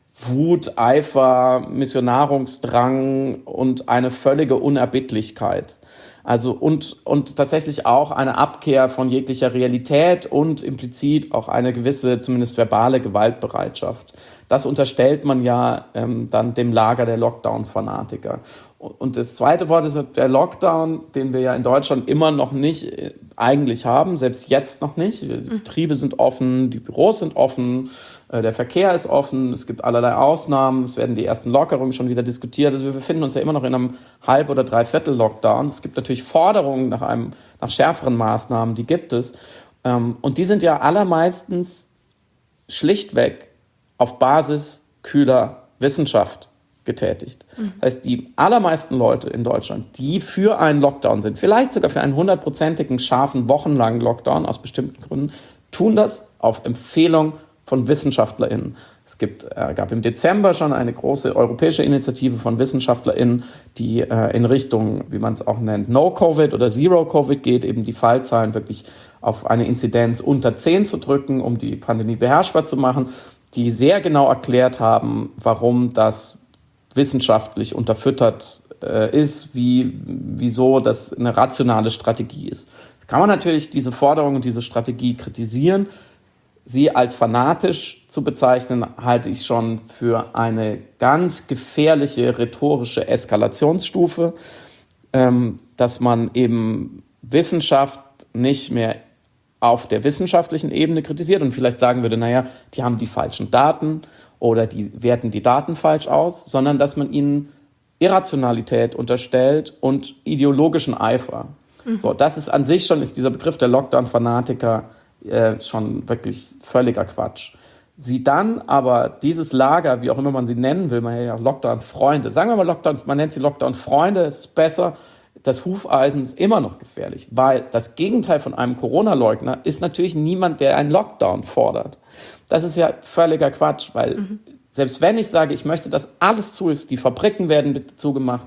Wut, Eifer, Missionarungsdrang und eine völlige Unerbittlichkeit. Also und, und tatsächlich auch eine Abkehr von jeglicher Realität und implizit auch eine gewisse, zumindest verbale Gewaltbereitschaft. Das unterstellt man ja ähm, dann dem Lager der Lockdown-Fanatiker. Und das zweite Wort ist der Lockdown, den wir ja in Deutschland immer noch nicht äh, eigentlich haben, selbst jetzt noch nicht. Die Betriebe sind offen, die Büros sind offen, äh, der Verkehr ist offen, es gibt allerlei Ausnahmen, es werden die ersten Lockerungen schon wieder diskutiert. Also wir befinden uns ja immer noch in einem Halb- oder Dreiviertel-Lockdown. Es gibt natürlich Forderungen nach einem, nach schärferen Maßnahmen, die gibt es. Ähm, und die sind ja allermeistens schlichtweg auf Basis kühler Wissenschaft getätigt. Mhm. Das heißt, die allermeisten Leute in Deutschland, die für einen Lockdown sind, vielleicht sogar für einen hundertprozentigen, scharfen, wochenlangen Lockdown aus bestimmten Gründen, tun das auf Empfehlung von WissenschaftlerInnen. Es gibt, äh, gab im Dezember schon eine große europäische Initiative von WissenschaftlerInnen, die äh, in Richtung, wie man es auch nennt, No-Covid oder Zero-Covid geht, eben die Fallzahlen wirklich auf eine Inzidenz unter zehn zu drücken, um die Pandemie beherrschbar zu machen, die sehr genau erklärt haben, warum das wissenschaftlich unterfüttert äh, ist, wie, wieso das eine rationale Strategie ist. Jetzt kann man natürlich diese Forderung und diese Strategie kritisieren. Sie als fanatisch zu bezeichnen, halte ich schon für eine ganz gefährliche rhetorische Eskalationsstufe, ähm, dass man eben Wissenschaft nicht mehr auf der wissenschaftlichen Ebene kritisiert und vielleicht sagen würde, naja, die haben die falschen Daten oder die werten die Daten falsch aus, sondern dass man ihnen Irrationalität unterstellt und ideologischen Eifer. Mhm. So, das ist an sich schon, ist dieser Begriff der Lockdown-Fanatiker äh, schon wirklich völliger Quatsch. Sie dann aber dieses Lager, wie auch immer man sie nennen will, man ja Lockdown-Freunde, sagen wir mal Lockdown, man nennt sie Lockdown-Freunde, ist besser. Das Hufeisen ist immer noch gefährlich, weil das Gegenteil von einem Corona-Leugner ist natürlich niemand, der einen Lockdown fordert. Das ist ja völliger Quatsch, weil mhm. selbst wenn ich sage, ich möchte, dass alles zu ist, die Fabriken werden zugemacht,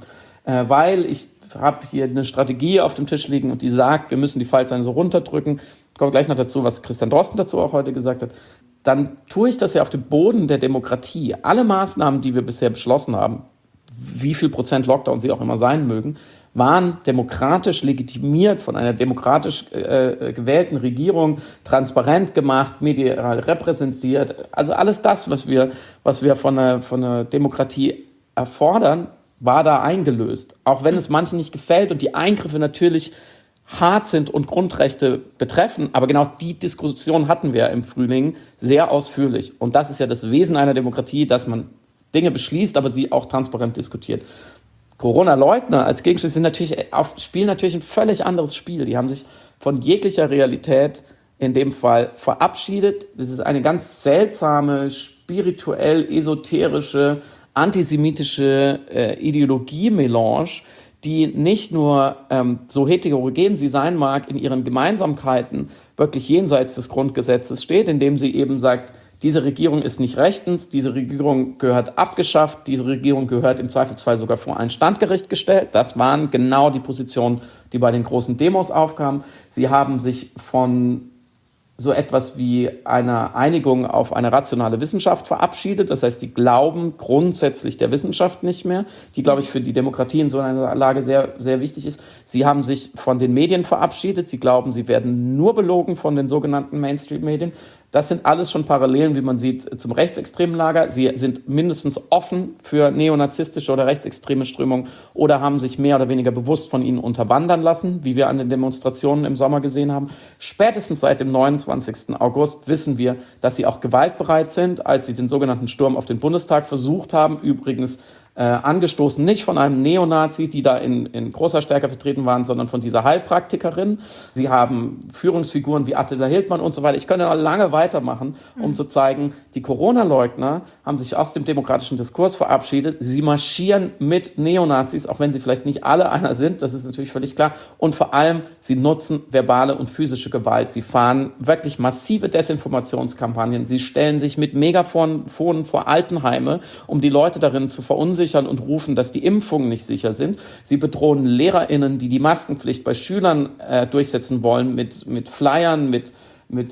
äh, weil ich habe hier eine Strategie auf dem Tisch liegen und die sagt, wir müssen die Fallzahlen so runterdrücken. Ich komme gleich noch dazu, was Christian Drosten dazu auch heute gesagt hat. Dann tue ich das ja auf dem Boden der Demokratie. Alle Maßnahmen, die wir bisher beschlossen haben, wie viel Prozent Lockdown sie auch immer sein mögen, waren demokratisch legitimiert von einer demokratisch äh, gewählten Regierung, transparent gemacht, medial repräsentiert. Also alles das, was wir, was wir von einer, von einer Demokratie erfordern, war da eingelöst. Auch wenn es manchen nicht gefällt und die Eingriffe natürlich hart sind und Grundrechte betreffen. Aber genau die Diskussion hatten wir im Frühling sehr ausführlich. Und das ist ja das Wesen einer Demokratie, dass man Dinge beschließt, aber sie auch transparent diskutiert. Corona-Leugner als Gegenstück sind natürlich auf, spielen natürlich ein völlig anderes Spiel. Die haben sich von jeglicher Realität in dem Fall verabschiedet. Das ist eine ganz seltsame, spirituell esoterische, antisemitische äh, Ideologie-Melange, die nicht nur ähm, so heterogen sie sein mag, in ihren Gemeinsamkeiten wirklich jenseits des Grundgesetzes steht, indem sie eben sagt, diese Regierung ist nicht rechtens, diese Regierung gehört abgeschafft, diese Regierung gehört im Zweifelsfall sogar vor ein Standgericht gestellt. Das waren genau die Positionen, die bei den großen Demos aufkamen. Sie haben sich von so etwas wie einer Einigung auf eine rationale Wissenschaft verabschiedet. Das heißt, die glauben grundsätzlich der Wissenschaft nicht mehr, die, glaube ich, für die Demokratie in so einer Lage sehr, sehr wichtig ist. Sie haben sich von den Medien verabschiedet. Sie glauben, sie werden nur belogen von den sogenannten Mainstream-Medien. Das sind alles schon Parallelen, wie man sieht, zum rechtsextremen Lager. Sie sind mindestens offen für neonazistische oder rechtsextreme Strömungen oder haben sich mehr oder weniger bewusst von ihnen unterwandern lassen, wie wir an den Demonstrationen im Sommer gesehen haben. Spätestens seit dem neunundzwanzigsten August wissen wir, dass sie auch gewaltbereit sind, als sie den sogenannten Sturm auf den Bundestag versucht haben. Übrigens Äh, angestoßen nicht von einem Neonazi, die da in, in großer Stärke vertreten waren, sondern von dieser Heilpraktikerin. Sie haben Führungsfiguren wie Attila Hildmann und so weiter. Ich könnte noch lange weitermachen, um mhm. zu zeigen, die Corona-Leugner haben sich aus dem demokratischen Diskurs verabschiedet. Sie marschieren mit Neonazis, auch wenn sie vielleicht nicht alle einer sind, das ist natürlich völlig klar. Und vor allem, sie nutzen verbale und physische Gewalt. Sie fahren wirklich massive Desinformationskampagnen. Sie stellen sich mit Megafonen vor Altenheime, um die Leute darin zu verunsichern und rufen, dass die Impfungen nicht sicher sind. Sie bedrohen LehrerInnen, die die Maskenpflicht bei Schülern äh, durchsetzen wollen, mit, mit Flyern, mit, mit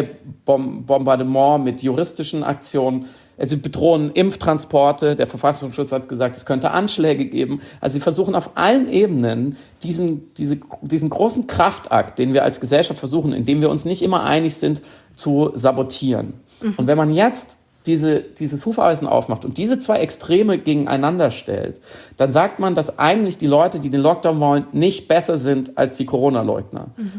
E-Mail-Bombardement, mit juristischen Aktionen. Sie bedrohen Impftransporte. Der Verfassungsschutz hat gesagt, es könnte Anschläge geben. Also sie versuchen auf allen Ebenen diesen, diese, diesen großen Kraftakt, den wir als Gesellschaft versuchen, in dem wir uns nicht immer einig sind, zu sabotieren. Mhm. Und wenn man jetzt diese, dieses Hufeisen aufmacht und diese zwei Extreme gegeneinander stellt, dann sagt man, dass eigentlich die Leute, die den Lockdown wollen, nicht besser sind als die Corona-Leugner. Mhm.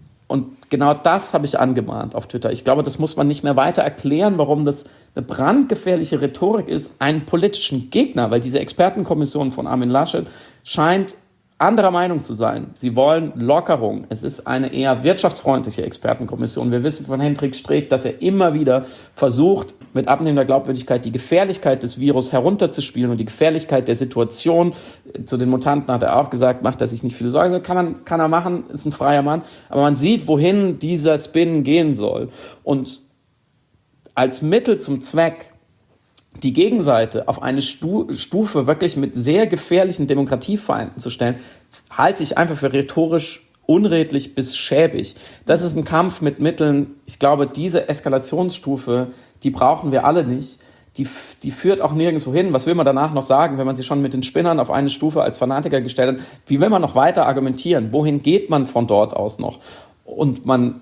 Und genau das habe ich angemahnt auf Twitter. Ich glaube, das muss man nicht mehr weiter erklären, warum das eine brandgefährliche Rhetorik ist, einen politischen Gegner, weil diese Expertenkommission von Armin Laschet scheint anderer Meinung zu sein. Sie wollen Lockerung. Es ist eine eher wirtschaftsfreundliche Expertenkommission. Wir wissen von Hendrik Streeck, dass er immer wieder versucht, mit abnehmender Glaubwürdigkeit die Gefährlichkeit des Virus herunterzuspielen und die Gefährlichkeit der Situation. Zu den Mutanten hat er auch gesagt, macht er sich nicht viele Sorgen. Kann man, kann er machen, ist ein freier Mann. Aber man sieht, wohin dieser Spin gehen soll. Und als Mittel zum Zweck die Gegenseite auf eine Stufe wirklich mit sehr gefährlichen Demokratiefeinden zu stellen, halte ich einfach für rhetorisch unredlich bis schäbig. Das ist ein Kampf mit Mitteln. Ich glaube, diese Eskalationsstufe, die brauchen wir alle nicht. Die, die führt auch nirgendwo hin. Was will man danach noch sagen, wenn man sich schon mit den Spinnern auf eine Stufe als Fanatiker gestellt hat? Wie will man noch weiter argumentieren? Wohin geht man von dort aus noch? Und man,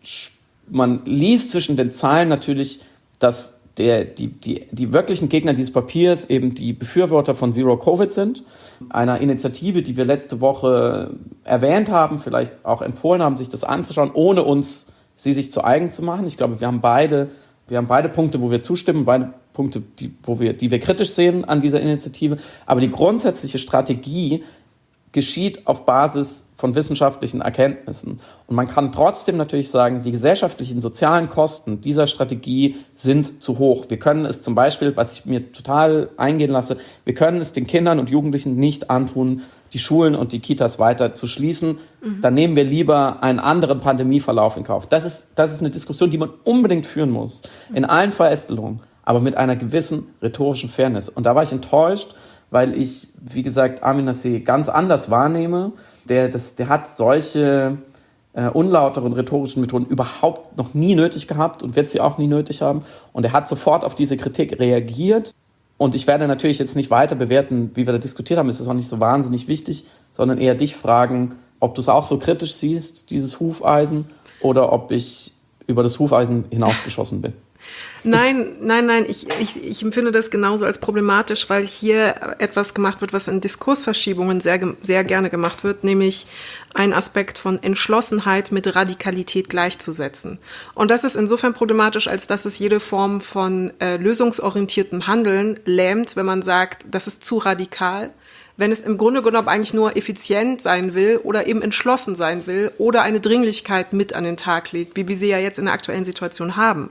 man liest zwischen den Zeilen natürlich, dass Der, die, die, die wirklichen Gegner dieses Papiers eben die Befürworter von Zero Covid sind, einer Initiative, die wir letzte Woche erwähnt haben, vielleicht auch empfohlen haben, sich das anzuschauen, ohne uns sie sich zu eigen zu machen. Ich glaube, wir haben beide, wir haben beide Punkte, wo wir zustimmen, beide Punkte, die, wo wir, die wir kritisch sehen an dieser Initiative. Aber die grundsätzliche Strategie geschieht auf Basis von wissenschaftlichen Erkenntnissen. Und man kann trotzdem natürlich sagen, die gesellschaftlichen, sozialen Kosten dieser Strategie sind zu hoch. Wir können es zum Beispiel, was ich mir total eingehen lasse, wir können es den Kindern und Jugendlichen nicht antun, die Schulen und die Kitas weiter zu schließen. Mhm. Dann nehmen wir lieber einen anderen Pandemieverlauf in Kauf. Das ist, das ist eine Diskussion, die man unbedingt führen muss, in allen Verästelungen, aber mit einer gewissen rhetorischen Fairness. Und da war ich enttäuscht, weil ich, wie gesagt, Amin Nasseh ganz anders wahrnehme. Der, das, der hat solche äh, unlauteren rhetorischen Methoden überhaupt noch nie nötig gehabt und wird sie auch nie nötig haben. Und er hat sofort auf diese Kritik reagiert. Und ich werde natürlich jetzt nicht weiter bewerten, wie wir da diskutiert haben, ist das auch nicht so wahnsinnig wichtig, sondern eher dich fragen, ob du es auch so kritisch siehst, dieses Hufeisen, oder ob ich über das Hufeisen hinausgeschossen bin. Nein, nein, nein, ich, ich, ich empfinde das genauso als problematisch, weil hier etwas gemacht wird, was in Diskursverschiebungen sehr, sehr gerne gemacht wird, nämlich ein Aspekt von Entschlossenheit mit Radikalität gleichzusetzen. Und das ist insofern problematisch, als dass es jede Form von äh, lösungsorientiertem Handeln lähmt, wenn man sagt, das ist zu radikal, wenn es im Grunde genommen eigentlich nur effizient sein will oder eben entschlossen sein will oder eine Dringlichkeit mit an den Tag legt, wie wir sie ja jetzt in der aktuellen Situation haben.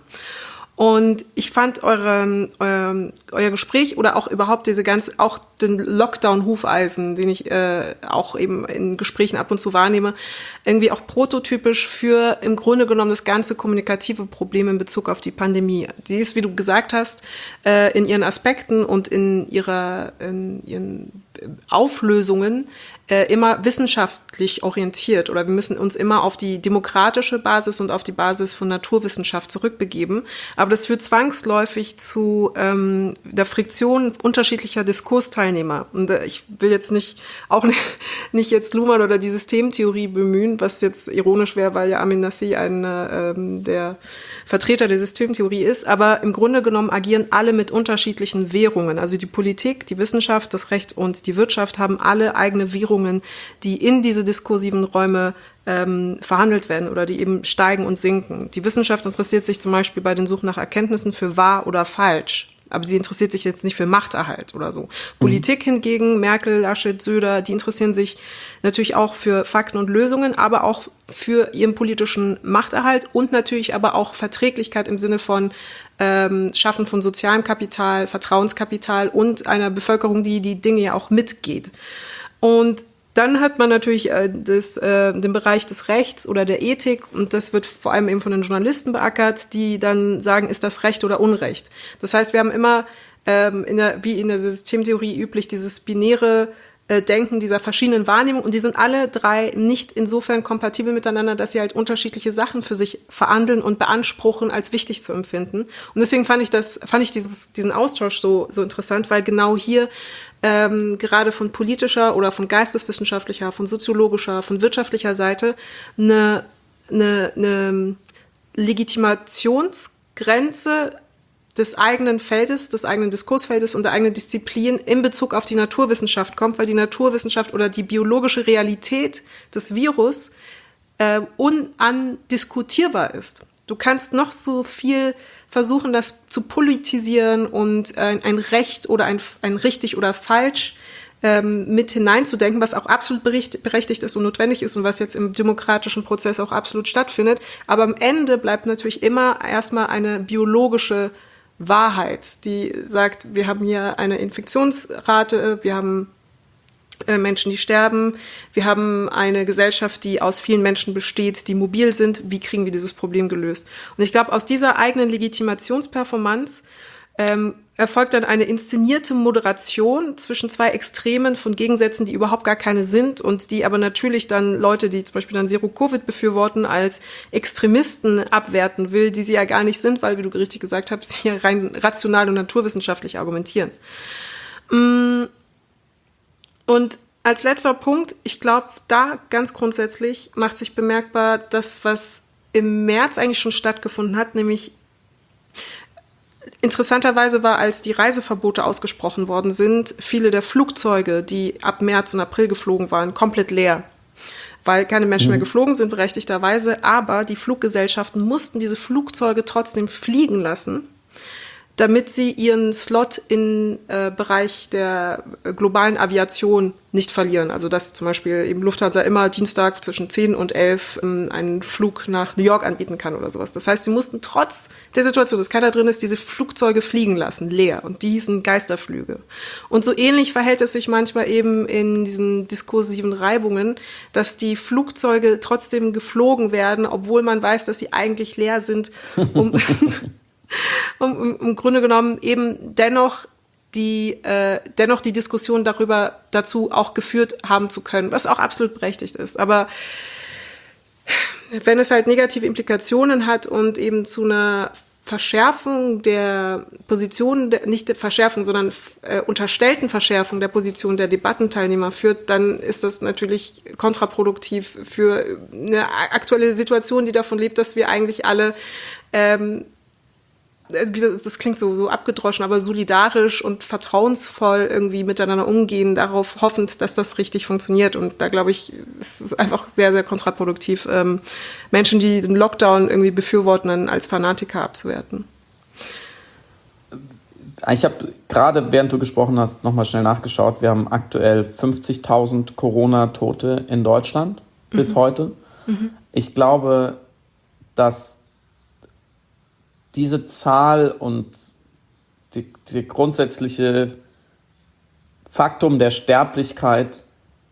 Und ich fand eure, euer, euer Gespräch oder auch überhaupt diese ganze, auch den Lockdown-Hufeisen, den ich äh, auch eben in Gesprächen ab und zu wahrnehme, irgendwie auch prototypisch für im Grunde genommen das ganze kommunikative Problem in Bezug auf die Pandemie. Die ist, wie du gesagt hast, äh, in ihren Aspekten und in ihrer, in ihren Auflösungen äh, immer wissenschaftlich orientiert, oder wir müssen uns immer auf die demokratische Basis und auf die Basis von Naturwissenschaft zurückbegeben. Aber das führt zwangsläufig zu ähm, der Friktion unterschiedlicher Diskursteilnehmer. Und äh, ich will jetzt nicht, auch nicht, nicht jetzt Luhmann oder die Systemtheorie bemühen, was jetzt ironisch wäre, weil ja Amin Nasseh ein ähm, der Vertreter der Systemtheorie ist. Aber im Grunde genommen agieren alle mit unterschiedlichen Währungen. Also die Politik, die Wissenschaft, das Recht und die Wirtschaft haben alle eigene Währungen, die in diese diskursiven Räume ähm, verhandelt werden oder die eben steigen und sinken. Die Wissenschaft interessiert sich zum Beispiel bei den Suchen nach Erkenntnissen für wahr oder falsch. Aber sie interessiert sich jetzt nicht für Machterhalt oder so. Mhm. Politik hingegen, Merkel, Laschet, Söder, die interessieren sich natürlich auch für Fakten und Lösungen, aber auch für ihren politischen Machterhalt und natürlich aber auch Verträglichkeit im Sinne von ähm, Schaffen von sozialem Kapital, Vertrauenskapital und einer Bevölkerung, die die Dinge ja auch mitgeht. Und dann hat man natürlich äh, das, äh, den Bereich des Rechts oder der Ethik, und das wird vor allem eben von den Journalisten beackert, die dann sagen, ist das Recht oder Unrecht. Das heißt, wir haben immer, ähm, in der, wie in der Systemtheorie üblich, dieses binäre äh, Denken dieser verschiedenen Wahrnehmungen, und die sind alle drei nicht insofern kompatibel miteinander, dass sie halt unterschiedliche Sachen für sich verhandeln und beanspruchen, als wichtig zu empfinden. Und deswegen fand ich das, fand ich dieses, diesen Austausch so, so interessant, weil genau hier Ähm, gerade von politischer oder von geisteswissenschaftlicher, von soziologischer, von wirtschaftlicher Seite eine, eine, eine Legitimationsgrenze des eigenen Feldes, des eigenen Diskursfeldes und der eigenen Disziplin in Bezug auf die Naturwissenschaft kommt, weil die Naturwissenschaft oder die biologische Realität des Virus äh, unandiskutierbar ist. Du kannst noch so viel versuchen, das zu politisieren und ein, ein Recht oder ein, ein richtig oder falsch ähm, mit hineinzudenken, was auch absolut berechtigt ist und notwendig ist und was jetzt im demokratischen Prozess auch absolut stattfindet. Aber am Ende bleibt natürlich immer erstmal eine biologische Wahrheit, die sagt, wir haben hier eine Infektionsrate, wir haben Menschen, die sterben. Wir haben eine Gesellschaft, die aus vielen Menschen besteht, die mobil sind. Wie kriegen wir dieses Problem gelöst? Und ich glaube, aus dieser eigenen Legitimationsperformance ähm, erfolgt dann eine inszenierte Moderation zwischen zwei Extremen von Gegensätzen, die überhaupt gar keine sind und die aber natürlich dann Leute, die zum Beispiel dann Zero-Covid befürworten, als Extremisten abwerten will, die sie ja gar nicht sind, weil, wie du richtig gesagt hast, sie ja rein rational und naturwissenschaftlich argumentieren. Mm. Und als letzter Punkt, ich glaube, da ganz grundsätzlich macht sich bemerkbar, das, was im März eigentlich schon stattgefunden hat, nämlich interessanterweise war, als die Reiseverbote ausgesprochen worden sind, viele der Flugzeuge, die ab März und April geflogen waren, komplett leer, weil keine Menschen mhm. mehr geflogen sind, berechtigterweise, aber die Fluggesellschaften mussten diese Flugzeuge trotzdem fliegen lassen, damit sie ihren Slot im äh, Bereich der äh, globalen Aviation nicht verlieren. Also dass zum Beispiel eben Lufthansa immer Dienstag zwischen zehn und elf ähm, einen Flug nach New York anbieten kann oder sowas. Das heißt, sie mussten trotz der Situation, dass keiner drin ist, diese Flugzeuge fliegen lassen, leer. Und die sind Geisterflüge. Und so ähnlich verhält es sich manchmal eben in diesen diskursiven Reibungen, dass die Flugzeuge trotzdem geflogen werden, obwohl man weiß, dass sie eigentlich leer sind, um... Um, um, im Grunde genommen eben dennoch die äh, dennoch die Diskussion darüber dazu auch geführt haben zu können, was auch absolut berechtigt ist. Aber wenn es halt negative Implikationen hat und eben zu einer Verschärfung der Position, der, nicht der Verschärfung, sondern äh, unterstellten Verschärfung der Position der Debattenteilnehmer führt, dann ist das natürlich kontraproduktiv für eine aktuelle Situation, die davon lebt, dass wir eigentlich alle ähm, das klingt so, so abgedroschen, aber solidarisch und vertrauensvoll irgendwie miteinander umgehen, darauf hoffend, dass das richtig funktioniert. Und da glaube ich, es ist einfach sehr, sehr kontraproduktiv, ähm, Menschen, die den Lockdown irgendwie befürworten, dann als Fanatiker abzuwerten. Ich habe gerade, während du gesprochen hast, nochmal schnell nachgeschaut. Wir haben aktuell fünfzigtausend Corona-Tote in Deutschland bis mhm. heute. Mhm. Ich glaube, dass diese Zahl und die, die grundsätzliche Faktum der Sterblichkeit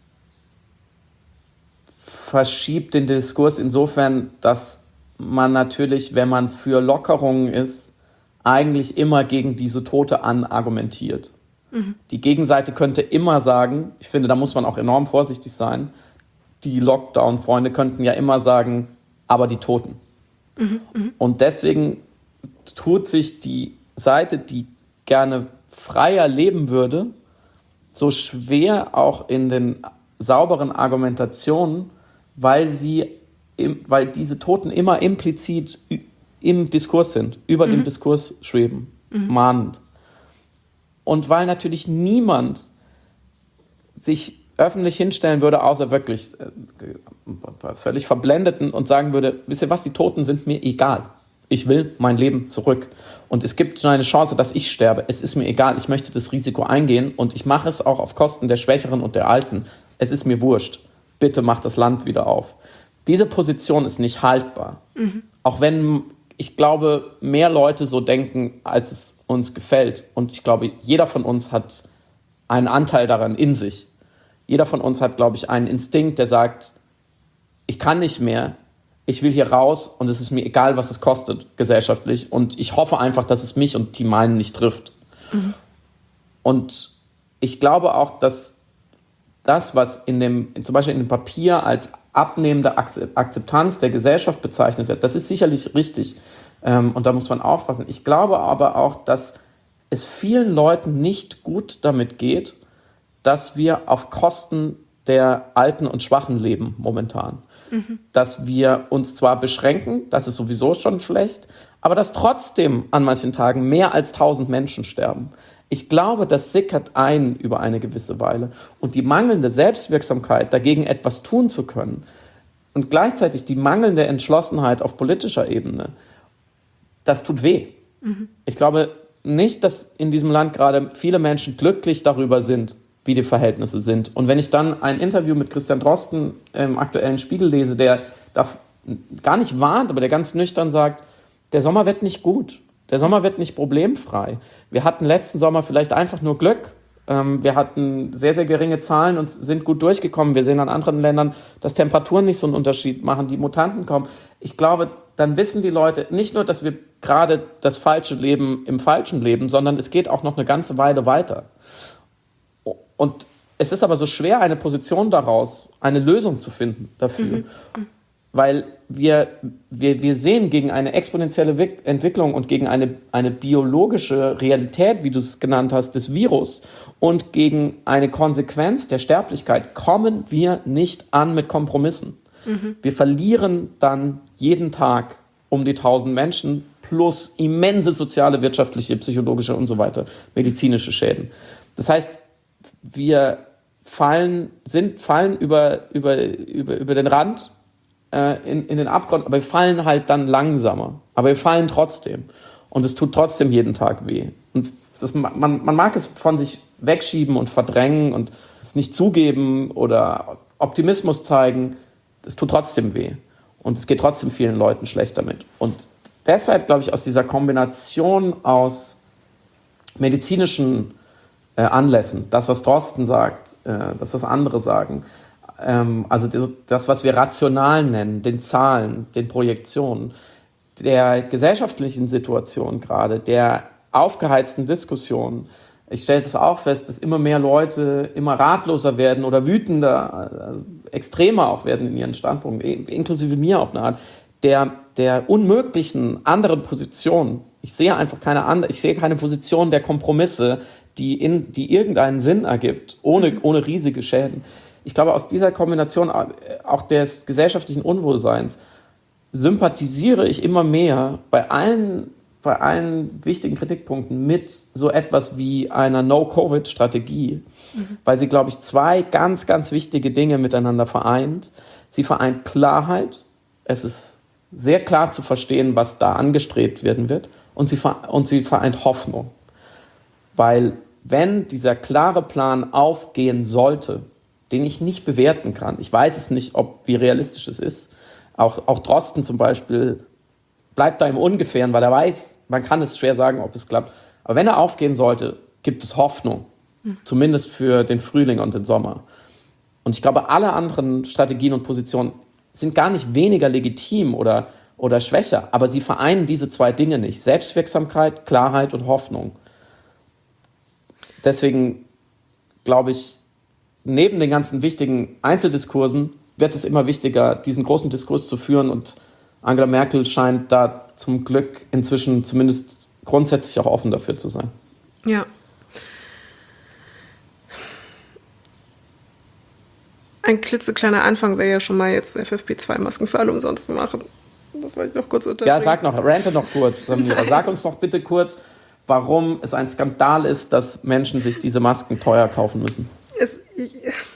verschiebt den Diskurs insofern, dass man natürlich, wenn man für Lockerungen ist, eigentlich immer gegen diese Tote anargumentiert. Mhm. Die Gegenseite könnte immer sagen, ich finde, da muss man auch enorm vorsichtig sein, die Lockdown-Freunde könnten ja immer sagen, aber die Toten. Mhm. Mhm. Und deswegen tut sich die Seite, die gerne freier leben würde, so schwer auch in den sauberen Argumentationen, weil sie, weil diese Toten immer implizit im Diskurs sind, über mhm. dem Diskurs schweben, mhm. mahnend. Und weil natürlich niemand sich öffentlich hinstellen würde, außer wirklich äh, völlig Verblendeten und sagen würde, wisst ihr was, die Toten sind mir egal. Ich will mein Leben zurück. Und es gibt schon eine Chance, dass ich sterbe. Es ist mir egal. Ich möchte das Risiko eingehen und ich mache es auch auf Kosten der Schwächeren und der Alten. Es ist mir wurscht. Bitte macht das Land wieder auf. Diese Position ist nicht haltbar. Mhm. Auch wenn, ich glaube, mehr Leute so denken, als es uns gefällt. Und ich glaube, jeder von uns hat einen Anteil daran in sich. Jeder von uns hat, glaube ich, einen Instinkt, der sagt, ich kann nicht mehr. Ich will hier raus und es ist mir egal, was es kostet, gesellschaftlich. Und ich hoffe einfach, dass es mich und die meinen nicht trifft. Mhm. Und ich glaube auch, dass das, was in dem, zum Beispiel in dem Papier als abnehmende Akzeptanz der Gesellschaft bezeichnet wird, das ist sicherlich richtig. Und da muss man aufpassen. Ich glaube aber auch, dass es vielen Leuten nicht gut damit geht, dass wir auf Kosten der Alten und Schwachen leben momentan. Mhm. Dass wir uns zwar beschränken, das ist sowieso schon schlecht, aber dass trotzdem an manchen Tagen mehr als tausend Menschen sterben. Ich glaube, das sickert ein über eine gewisse Weile. Und die mangelnde Selbstwirksamkeit, dagegen etwas tun zu können und gleichzeitig die mangelnde Entschlossenheit auf politischer Ebene, das tut weh. Mhm. Ich glaube nicht, dass in diesem Land gerade viele Menschen glücklich darüber sind, wie die Verhältnisse sind. Und wenn ich dann ein Interview mit Christian Drosten im aktuellen Spiegel lese, der da gar nicht warnt, aber der ganz nüchtern sagt, der Sommer wird nicht gut, der Sommer wird nicht problemfrei. Wir hatten letzten Sommer vielleicht einfach nur Glück. Wir hatten sehr, sehr geringe Zahlen und sind gut durchgekommen. Wir sehen an anderen Ländern, dass Temperaturen nicht so einen Unterschied machen, die Mutanten kommen. Ich glaube, dann wissen die Leute nicht nur, dass wir gerade das falsche Leben im falschen Leben, sondern es geht auch noch eine ganze Weile weiter. Und es ist aber so schwer, eine Position daraus, eine Lösung zu finden dafür. Mhm. Weil wir, wir, wir sehen gegen eine exponentielle Entwicklung und gegen eine, eine biologische Realität, wie du es genannt hast, des Virus und gegen eine Konsequenz der Sterblichkeit kommen wir nicht an mit Kompromissen. Mhm. Wir verlieren dann jeden Tag um die tausend Menschen plus immense soziale, wirtschaftliche, psychologische und so weiter, medizinische Schäden. Das heißt, wir fallen, sind, fallen über, über, über, über den Rand äh, in, in den Abgrund, aber wir fallen halt dann langsamer. Aber wir fallen trotzdem. Und es tut trotzdem jeden Tag weh. Und das, man, man mag es von sich wegschieben und verdrängen und es nicht zugeben oder Optimismus zeigen. Es tut trotzdem weh. Und es geht trotzdem vielen Leuten schlecht damit. Und deshalb, glaube ich, aus dieser Kombination aus medizinischen äh, Anlässen, das, was Drosten sagt, äh, das, was andere sagen, ähm, also das, das, was wir rational nennen, den Zahlen, den Projektionen, der gesellschaftlichen Situation gerade, der aufgeheizten Diskussion, Ich stelle das auch fest, dass immer mehr Leute immer ratloser werden oder wütender, also extremer auch werden in ihren Standpunkten, inklusive mir auf eine Art, der, der unmöglichen anderen Position. Ich sehe einfach keine andere, ich sehe keine Position der Kompromisse, die in, die irgendeinen Sinn ergibt, ohne, ohne riesige Schäden. Ich glaube, aus dieser Kombination auch des gesellschaftlichen Unwohlseins sympathisiere ich immer mehr bei allen, bei allen wichtigen Kritikpunkten mit so etwas wie einer No-Covid-Strategie, mhm. weil sie, glaube ich, zwei ganz, ganz wichtige Dinge miteinander vereint. Sie vereint Klarheit, es ist sehr klar zu verstehen, was da angestrebt werden wird, und sie, und sie vereint Hoffnung. Weil wenn dieser klare Plan aufgehen sollte, den ich nicht bewerten kann, ich weiß es nicht, ob wie realistisch es ist, auch, auch Drosten zum Beispiel bleibt da im Ungefähren, weil er weiß, man kann es schwer sagen, ob es klappt. Aber wenn er aufgehen sollte, gibt es Hoffnung, mhm. zumindest für den Frühling und den Sommer. Und ich glaube, alle anderen Strategien und Positionen sind gar nicht weniger legitim oder, oder schwächer, aber sie vereinen diese zwei Dinge nicht. Selbstwirksamkeit, Klarheit und Hoffnung. Deswegen glaube ich, neben den ganzen wichtigen Einzeldiskursen wird es immer wichtiger, diesen großen Diskurs zu führen, und Angela Merkel scheint da zum Glück inzwischen zumindest grundsätzlich auch offen dafür zu sein. Ja. Ein klitzekleiner Anfang wäre ja schon mal jetzt F F P zwei Masken für alle umsonst zu machen. Das wollte ich noch kurz unterbringen. Ja, sag noch, rante noch kurz, Samira. Sag uns noch bitte kurz, warum es ein Skandal ist, dass Menschen sich diese Masken teuer kaufen müssen. Es, ich,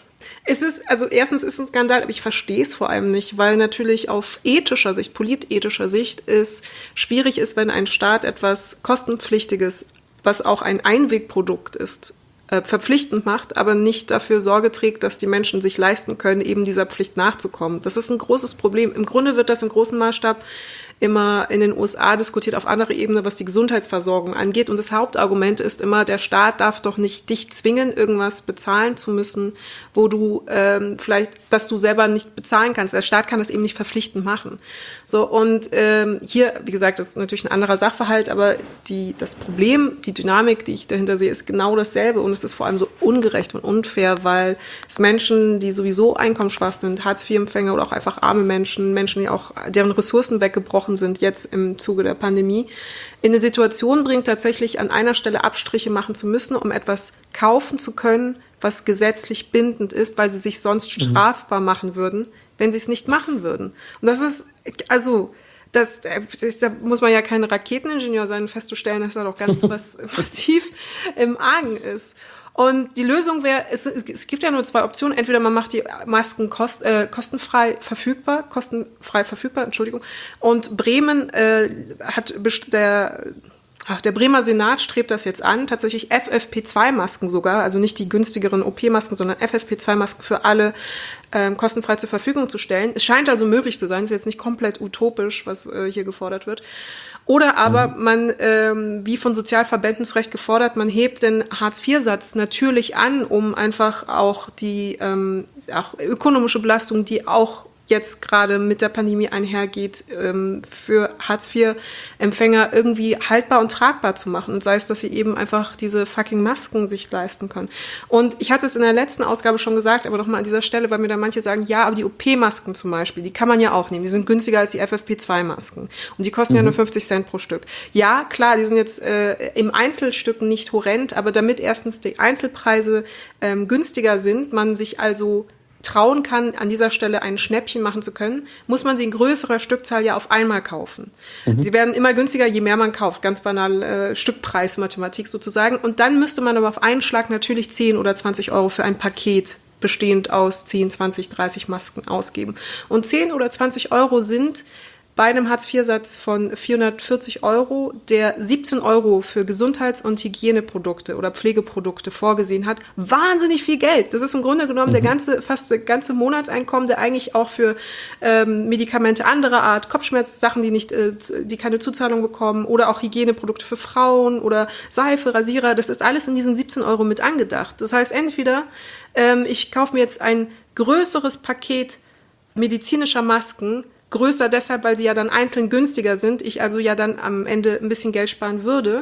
es ist, also erstens ist es ein Skandal, aber ich verstehe es vor allem nicht, weil natürlich auf ethischer Sicht, politethischer Sicht es schwierig ist, wenn ein Staat etwas Kostenpflichtiges, was auch ein Einwegprodukt ist, äh, verpflichtend macht, aber nicht dafür Sorge trägt, dass die Menschen sich leisten können, eben dieser Pflicht nachzukommen. Das ist ein großes Problem. Im Grunde wird das im großen Maßstab immer in den U S A diskutiert auf anderer Ebene, was die Gesundheitsversorgung angeht. Und das Hauptargument ist immer, der Staat darf doch nicht dich zwingen, irgendwas bezahlen zu müssen, wo du ähm, vielleicht, dass du selber nicht bezahlen kannst. Der Staat kann das eben nicht verpflichtend machen. So, und ähm, hier, wie gesagt, das ist natürlich ein anderer Sachverhalt, aber die, das Problem, die Dynamik, die ich dahinter sehe, ist genau dasselbe. Und es ist vor allem so ungerecht und unfair, weil es Menschen, die sowieso einkommensschwach sind, Hartz vier Empfänger oder auch einfach arme Menschen, Menschen, die auch deren Ressourcen weggebrochen sind jetzt im Zuge der Pandemie, in eine Situation bringt, tatsächlich an einer Stelle Abstriche machen zu müssen, um etwas kaufen zu können, was gesetzlich bindend ist, weil sie sich sonst strafbar machen würden, wenn sie es nicht machen würden. Und das ist, also, das, das, da muss man ja kein Raketeningenieur sein, festzustellen, dass da doch ganz was massiv im Argen ist. Und die Lösung wäre, es, es gibt ja nur zwei Optionen. Entweder man macht die Masken kost, äh, kostenfrei verfügbar, kostenfrei verfügbar, Entschuldigung. Und Bremen äh, hat der, ach, der Bremer Senat strebt das jetzt an, tatsächlich F F P zwei Masken sogar, also nicht die günstigeren O P-Masken, sondern F F P zwei Masken für alle ähm, kostenfrei zur Verfügung zu stellen. Es scheint also möglich zu sein, es ist jetzt nicht komplett utopisch, was äh, hier gefordert wird. Oder aber man, ähm, wie von Sozialverbänden zu Recht gefordert, man hebt den Hartz vier Satz natürlich an, um einfach auch die ähm, auch ökonomische Belastung, die auch jetzt gerade mit der Pandemie einhergeht, ähm, für Hartz vier Empfänger irgendwie haltbar und tragbar zu machen. Und sei es, dass sie eben einfach diese fucking Masken sich leisten können. Und ich hatte es in der letzten Ausgabe schon gesagt, aber nochmal an dieser Stelle, weil mir da manche sagen, ja, aber die O P-Masken zum Beispiel, die kann man ja auch nehmen. Die sind günstiger als die F F P zwei Masken. Und die kosten mhm. ja nur fünfzig Cent pro Stück. Ja, klar, die sind jetzt äh, im Einzelstück nicht horrend, aber damit erstens die Einzelpreise ähm, günstiger sind, man sich also trauen kann, an dieser Stelle ein Schnäppchen machen zu können, muss man sie in größerer Stückzahl ja auf einmal kaufen. Mhm. Sie werden immer günstiger, je mehr man kauft. Ganz banal äh, Stückpreis-Mathematik sozusagen. Und dann müsste man aber auf einen Schlag natürlich zehn oder zwanzig Euro für ein Paket bestehend aus zehn, zwanzig, dreißig Masken ausgeben. Und zehn oder zwanzig Euro sind bei einem Hartz vier Satz von vierhundertvierzig Euro, der siebzehn Euro für Gesundheits- und Hygieneprodukte oder Pflegeprodukte vorgesehen hat, wahnsinnig viel Geld. Das ist im Grunde genommen mhm. der ganze, fast der ganze Monatseinkommen, der eigentlich auch für ähm, Medikamente anderer Art, Kopfschmerzsachen, die nicht, äh, die keine Zuzahlung bekommen, oder auch Hygieneprodukte für Frauen oder Seife, Rasierer, das ist alles in diesen siebzehn Euro mit angedacht. Das heißt, entweder ähm, ich kaufe mir jetzt ein größeres Paket medizinischer Masken, größer deshalb, weil sie ja dann einzeln günstiger sind, ich also ja dann am Ende ein bisschen Geld sparen würde.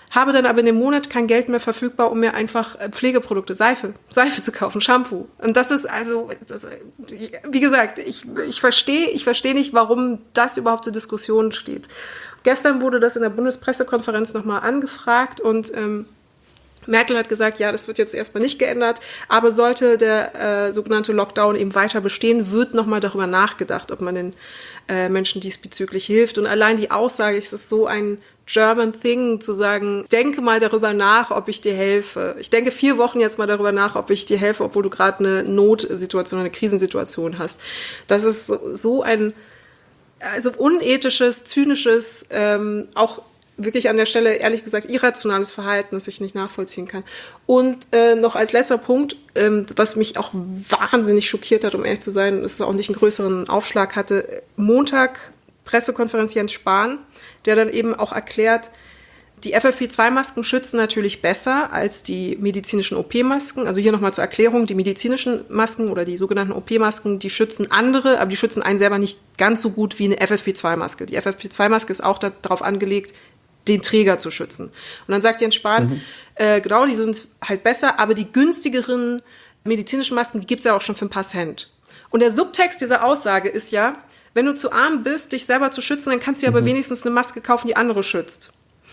habe dann aber in dem Monat kein Geld mehr verfügbar, um mir einfach Pflegeprodukte, Seife, Seife zu kaufen, Shampoo. Und das ist also, das, wie gesagt, ich, ich verstehe ich verstehe nicht, warum das überhaupt zur Diskussion steht. Gestern wurde das in der Bundespressekonferenz nochmal angefragt und ähm, Merkel hat gesagt, ja, das wird jetzt erstmal nicht geändert, aber sollte der äh, sogenannte Lockdown eben weiter bestehen, wird nochmal darüber nachgedacht, ob man den äh, Menschen diesbezüglich hilft. Und allein die Aussage, es ist so ein German Thing, zu sagen, denke mal darüber nach, ob ich dir helfe. Ich denke vier Wochen jetzt mal darüber nach, ob ich dir helfe, obwohl du gerade eine Notsituation, eine Krisensituation hast. Das ist so, so ein also unethisches, zynisches, ähm, auch wirklich an der Stelle, ehrlich gesagt, irrationales Verhalten, das ich nicht nachvollziehen kann. Und äh, noch als letzter Punkt, ähm, was mich auch wahnsinnig schockiert hat, um ehrlich zu sein, ist auch nicht einen größeren Aufschlag hatte, Montag Pressekonferenz Jens Spahn, der dann eben auch erklärt, die F F P zwei Masken schützen natürlich besser als die medizinischen O P-Masken. Also hier nochmal zur Erklärung, die medizinischen Masken oder die sogenannten O P-Masken, die schützen andere, aber die schützen einen selber nicht ganz so gut wie eine F F P zwei Maske. Die F F P zwei Maske ist auch darauf angelegt, den Träger zu schützen. Und dann sagt Jens Spahn, mhm. äh, genau, die sind halt besser, aber die günstigeren medizinischen Masken, die gibt es ja auch schon für ein paar Cent. Und der Subtext dieser Aussage ist ja, wenn du zu arm bist, dich selber zu schützen, dann kannst du ja mhm. aber wenigstens eine Maske kaufen, die andere schützt.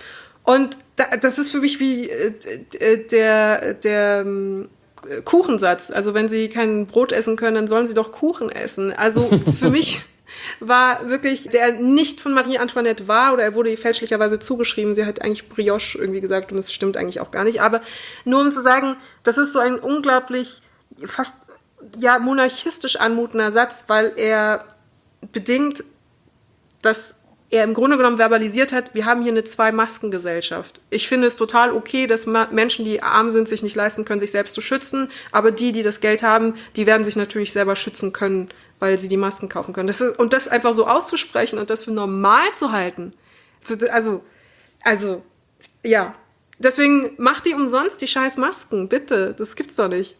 Und da, das ist für mich wie äh, der, der äh, Kuchensatz. Also wenn sie kein Brot essen können, dann sollen sie doch Kuchen essen. Also für mich war wirklich, der nicht von Marie Antoinette war, oder er wurde ihr fälschlicherweise zugeschrieben, sie hat eigentlich Brioche irgendwie gesagt und das stimmt eigentlich auch gar nicht, aber nur um zu sagen, das ist so ein unglaublich, fast ja monarchistisch anmutender Satz, weil er bedingt, dass er im Grunde genommen verbalisiert hat, wir haben hier eine Zwei-Masken-Gesellschaft. Ich finde es total okay, dass Menschen, die arm sind, sich nicht leisten können, sich selbst zu schützen, aber die, die das Geld haben, die werden sich natürlich selber schützen können, weil sie die Masken kaufen können. Das ist, und das einfach so auszusprechen und das für normal zu halten, also, also, ja. Deswegen macht die umsonst die scheiß Masken, bitte. Das gibt's doch nicht.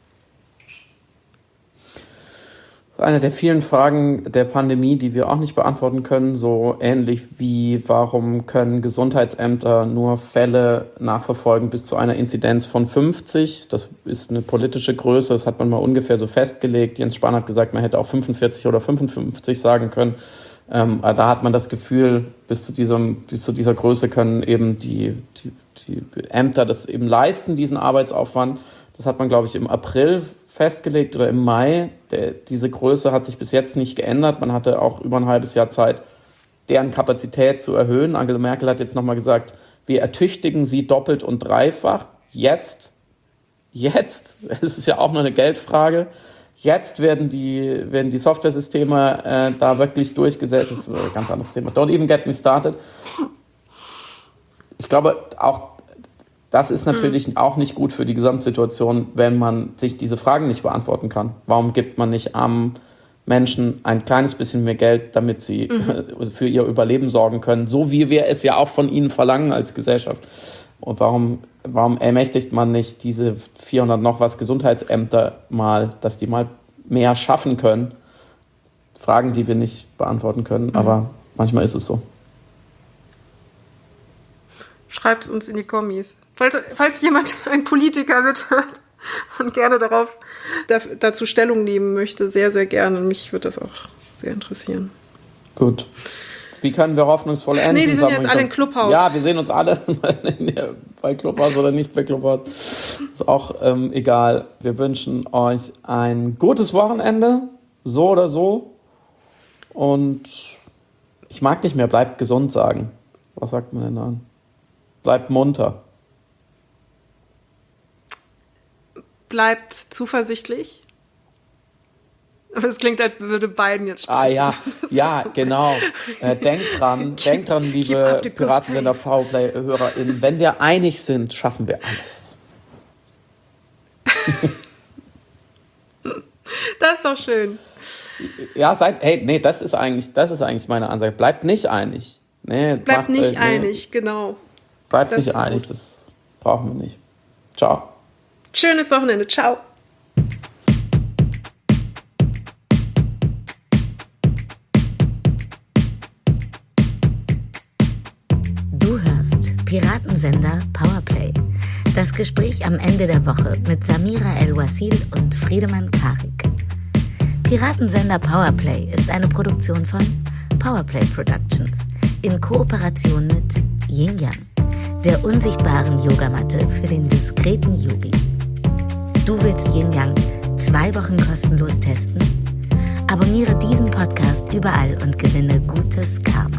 Eine der vielen Fragen der Pandemie, die wir auch nicht beantworten können, so ähnlich wie, warum können Gesundheitsämter nur Fälle nachverfolgen bis zu einer Inzidenz von fünfzig? Das ist eine politische Größe, das hat man mal ungefähr so festgelegt. Jens Spahn hat gesagt, man hätte auch fünfundvierzig oder fünfundfünfzig sagen können. Ähm, da hat man das Gefühl, bis zu diesem, bis zu dieser Größe können eben die, die, die Ämter das eben leisten, diesen Arbeitsaufwand. Das hat man, glaube ich, im April festgelegt oder im Mai. Der, diese Größe hat sich bis jetzt nicht geändert. Man hatte auch über ein halbes Jahr Zeit, deren Kapazität zu erhöhen. Angela Merkel hat jetzt nochmal gesagt, wir ertüchtigen sie doppelt und dreifach. Jetzt, jetzt, es ist ja auch nur eine Geldfrage, jetzt werden die, werden die Softwaresysteme äh, da wirklich durchgesetzt. Das ist ein ganz anderes Thema. Don't even get me started. Ich glaube, auch das ist natürlich mhm. auch nicht gut für die Gesamtsituation, wenn man sich diese Fragen nicht beantworten kann. Warum gibt man nicht armen Menschen ein kleines bisschen mehr Geld, damit sie mhm. für ihr Überleben sorgen können, so wie wir es ja auch von ihnen verlangen als Gesellschaft? Und warum, warum ermächtigt man nicht diese vierhundert noch was Gesundheitsämter mal, dass die mal mehr schaffen können? Fragen, die wir nicht beantworten können, mhm. aber manchmal ist es so. Schreibt es uns in die Kommis. Falls, falls jemand, ein Politiker mithört und gerne darauf da, dazu Stellung nehmen möchte, sehr, sehr gerne. Mich würde das auch sehr interessieren. Gut. Wie können wir hoffnungsvoll enden? Nee, die sind jetzt alle im Clubhaus. Ja, wir sehen uns alle bei Clubhaus oder nicht bei Clubhaus. Ist auch ähm, egal. Wir wünschen euch ein gutes Wochenende, so oder so. Und ich mag nicht mehr, bleibt gesund sagen. Was sagt man denn dann? Bleibt munter. Bleibt zuversichtlich. Aber es klingt, als würde Biden jetzt sprechen. Ah ja, ja, so genau. Äh, denkt dran, keep, denkt dran, liebe Piratensender V-Play-HörerInnen, wenn wir einig sind, schaffen wir alles. Das ist doch schön. Ja, seid, hey, nee, das ist eigentlich, das ist eigentlich meine Ansage. Bleibt nicht einig. Nee, Bleibt nicht euch, nee. einig, genau. Bleibt das nicht einig, gut. Das brauchen wir nicht. Ciao. Schönes Wochenende. Ciao. Du hörst Piraten Piratensender Powerplay. Das Gespräch am Ende der Woche mit Samira El-Wasil und Friedemann Karik. Piratensender Powerplay ist eine Produktion von Powerplay Productions in Kooperation mit Yin Yang, der unsichtbaren Yogamatte für den diskreten Yogi. Du willst Yin Yang zwei Wochen kostenlos testen? Abonniere diesen Podcast überall und gewinne gutes Karma.